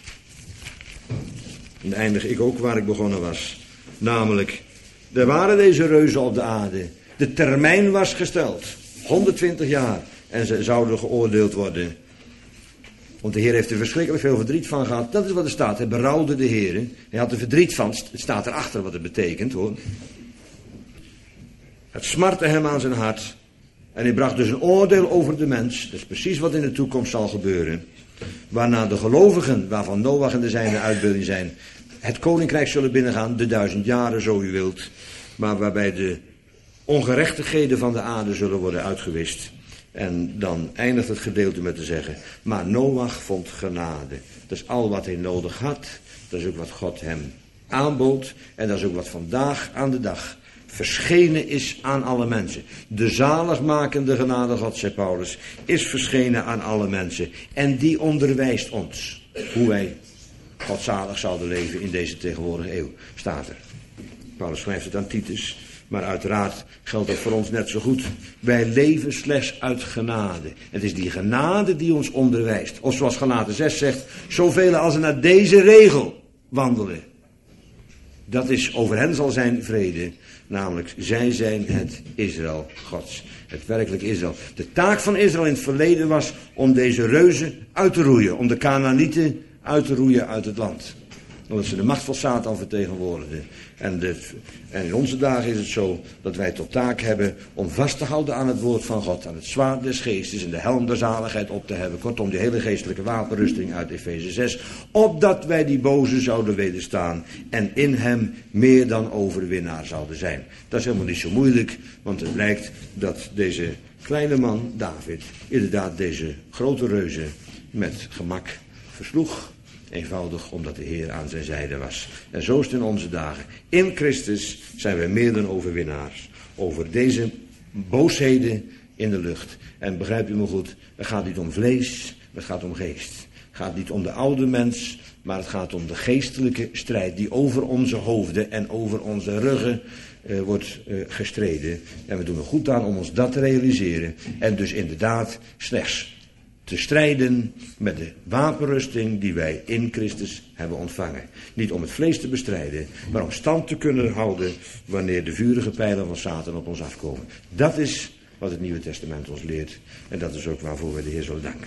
A: En dan eindig ik ook waar ik begonnen was. Namelijk, er waren deze reuzen op de aarde. De termijn was gesteld. honderdtwintig jaar. En ze zouden geoordeeld worden. Want de Heer heeft er verschrikkelijk veel verdriet van gehad. Dat is wat er staat. Hij berouwde de Heer. Hij had er verdriet van. Het staat erachter wat het betekent hoor. Het smartte hem aan zijn hart. En hij bracht dus een oordeel over de mens. Dat is precies wat in de toekomst zal gebeuren. Waarna de gelovigen, waarvan Noach en de zijne uitbeelding zijn, het koninkrijk zullen binnengaan. De duizend jaren zo u wilt. Maar waarbij de ongerechtigheden van de aarde zullen worden uitgewist. En dan eindigt het gedeelte met te zeggen, maar Noach vond genade. Dat is al wat hij nodig had. Dat is ook wat God hem aanbood. En dat is ook wat vandaag aan de dag verschenen is aan alle mensen. De zaligmakende genade God, zei Paulus, is verschenen aan alle mensen. En die onderwijst ons hoe wij godzalig zouden leven in deze tegenwoordige eeuw. Staat er. Paulus schrijft het aan Titus. Maar uiteraard geldt dat voor ons net zo goed. Wij leven slechts uit genade. Het is die genade die ons onderwijst. Of zoals Galaten zes zegt, zoveel als er naar deze regel wandelen. Dat is, over hen zal zijn vrede. Namelijk, zij zijn het Israël Gods. Het werkelijk Israël. De taak van Israël in het verleden was om deze reuzen uit te roeien. Om de Kanaanieten uit te roeien uit het land. Omdat ze de macht van Satan vertegenwoordigden. En, de, en in onze dagen is het zo dat wij tot taak hebben om vast te houden aan het woord van God. Aan het zwaard des geestes en de helm der zaligheid op te hebben. Kortom, die hele geestelijke wapenrusting uit Efeze zes. Opdat wij die boze zouden wederstaan. En in hem meer dan overwinnaar zouden zijn. Dat is helemaal niet zo moeilijk. Want het blijkt dat deze kleine man, David, inderdaad deze grote reuzen met gemak versloeg. Eenvoudig omdat de Heer aan zijn zijde was. En zo is het in onze dagen. In Christus zijn wij meer dan overwinnaars. Over deze boosheden in de lucht. En begrijp u me goed, het gaat niet om vlees, het gaat om geest. Het gaat niet om de oude mens, maar het gaat om de geestelijke strijd die over onze hoofden en over onze ruggen uh, wordt uh, gestreden. En we doen er goed aan om ons dat te realiseren. En dus inderdaad slechts te strijden met de wapenrusting die wij in Christus hebben ontvangen. Niet om het vlees te bestrijden, maar om stand te kunnen houden wanneer de vurige pijlen van Satan op ons afkomen. Dat is wat het Nieuwe Testament ons leert. En dat is ook waarvoor wij de Heer zullen danken.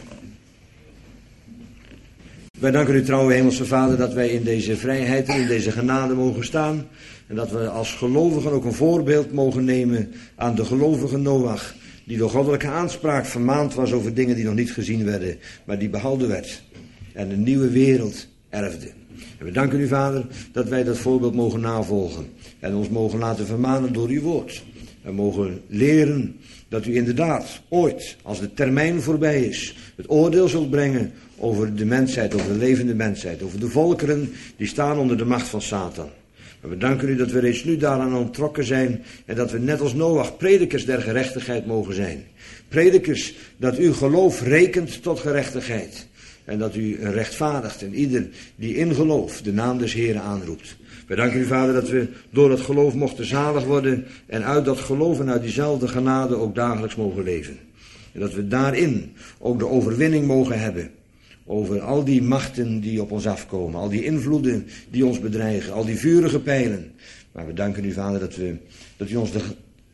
A: Wij danken u trouwe hemelse Vader dat wij in deze vrijheid en in deze genade mogen staan. En dat we als gelovigen ook een voorbeeld mogen nemen aan de gelovige Noach. Die door goddelijke aanspraak vermaand was over dingen die nog niet gezien werden, maar die behouden werd. En een nieuwe wereld erfde. En we danken u, Vader, dat wij dat voorbeeld mogen navolgen. En ons mogen laten vermanen door uw woord. En mogen leren dat u inderdaad ooit, als de termijn voorbij is, het oordeel zult brengen over de mensheid, over de levende mensheid, over de volkeren die staan onder de macht van Satan. Maar we danken u dat we reeds nu daaraan ontrokken zijn en dat we net als Noach predikers der gerechtigheid mogen zijn. Predikers dat uw geloof rekent tot gerechtigheid en dat u rechtvaardigt en ieder die in geloof de naam des Heeren aanroept. We danken u, Vader, dat we door dat geloof mochten zalig worden en uit dat geloof en uit diezelfde genade ook dagelijks mogen leven. En dat we daarin ook de overwinning mogen hebben. Over al die machten die op ons afkomen. Al die invloeden die ons bedreigen. Al die vurige pijlen. Maar we danken u, Vader, dat, we, dat u ons de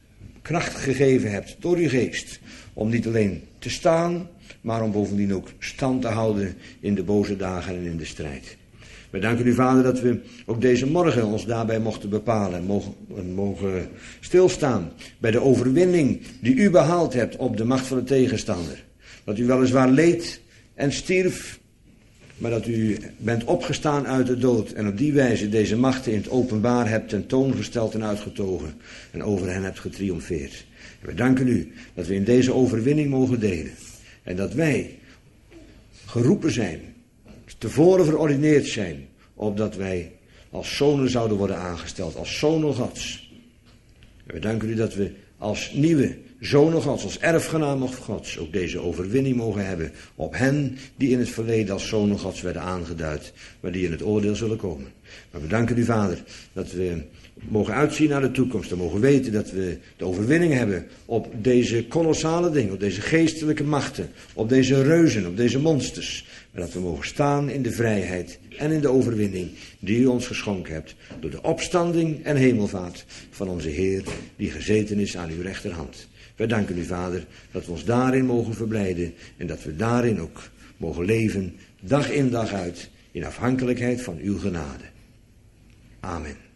A: kracht gegeven hebt door uw geest. Om niet alleen te staan, maar om bovendien ook stand te houden in de boze dagen en in de strijd. We danken u, Vader, dat we ook deze morgen ons daarbij mochten bepalen en mogen, mogen stilstaan bij de overwinning die u behaald hebt op de macht van de tegenstander. Dat u weliswaar leed en stierf, maar dat u bent opgestaan uit de dood en op die wijze deze machten in het openbaar hebt tentoongesteld en uitgetogen en over hen hebt getriomfeerd. En we danken u dat we in deze overwinning mogen delen en dat wij geroepen zijn, tevoren verordineerd zijn, opdat wij als zonen zouden worden aangesteld, als zonen Gods. En we danken u dat we als nieuwe zonen Gods, als erfgenamen Gods, ook deze overwinning mogen hebben op hen die in het verleden als zonen Gods werden aangeduid, maar die in het oordeel zullen komen. Maar we danken u, Vader, dat we mogen uitzien naar de toekomst en mogen weten dat we de overwinning hebben op deze kolossale dingen, op deze geestelijke machten, op deze reuzen, op deze monsters. Maar dat we mogen staan in de vrijheid en in de overwinning die u ons geschonken hebt door de opstanding en hemelvaart van onze Heer die gezeten is aan uw rechterhand. Wij danken u, Vader, dat we ons daarin mogen verblijden en dat we daarin ook mogen leven, dag in dag uit, in afhankelijkheid van uw genade. Amen.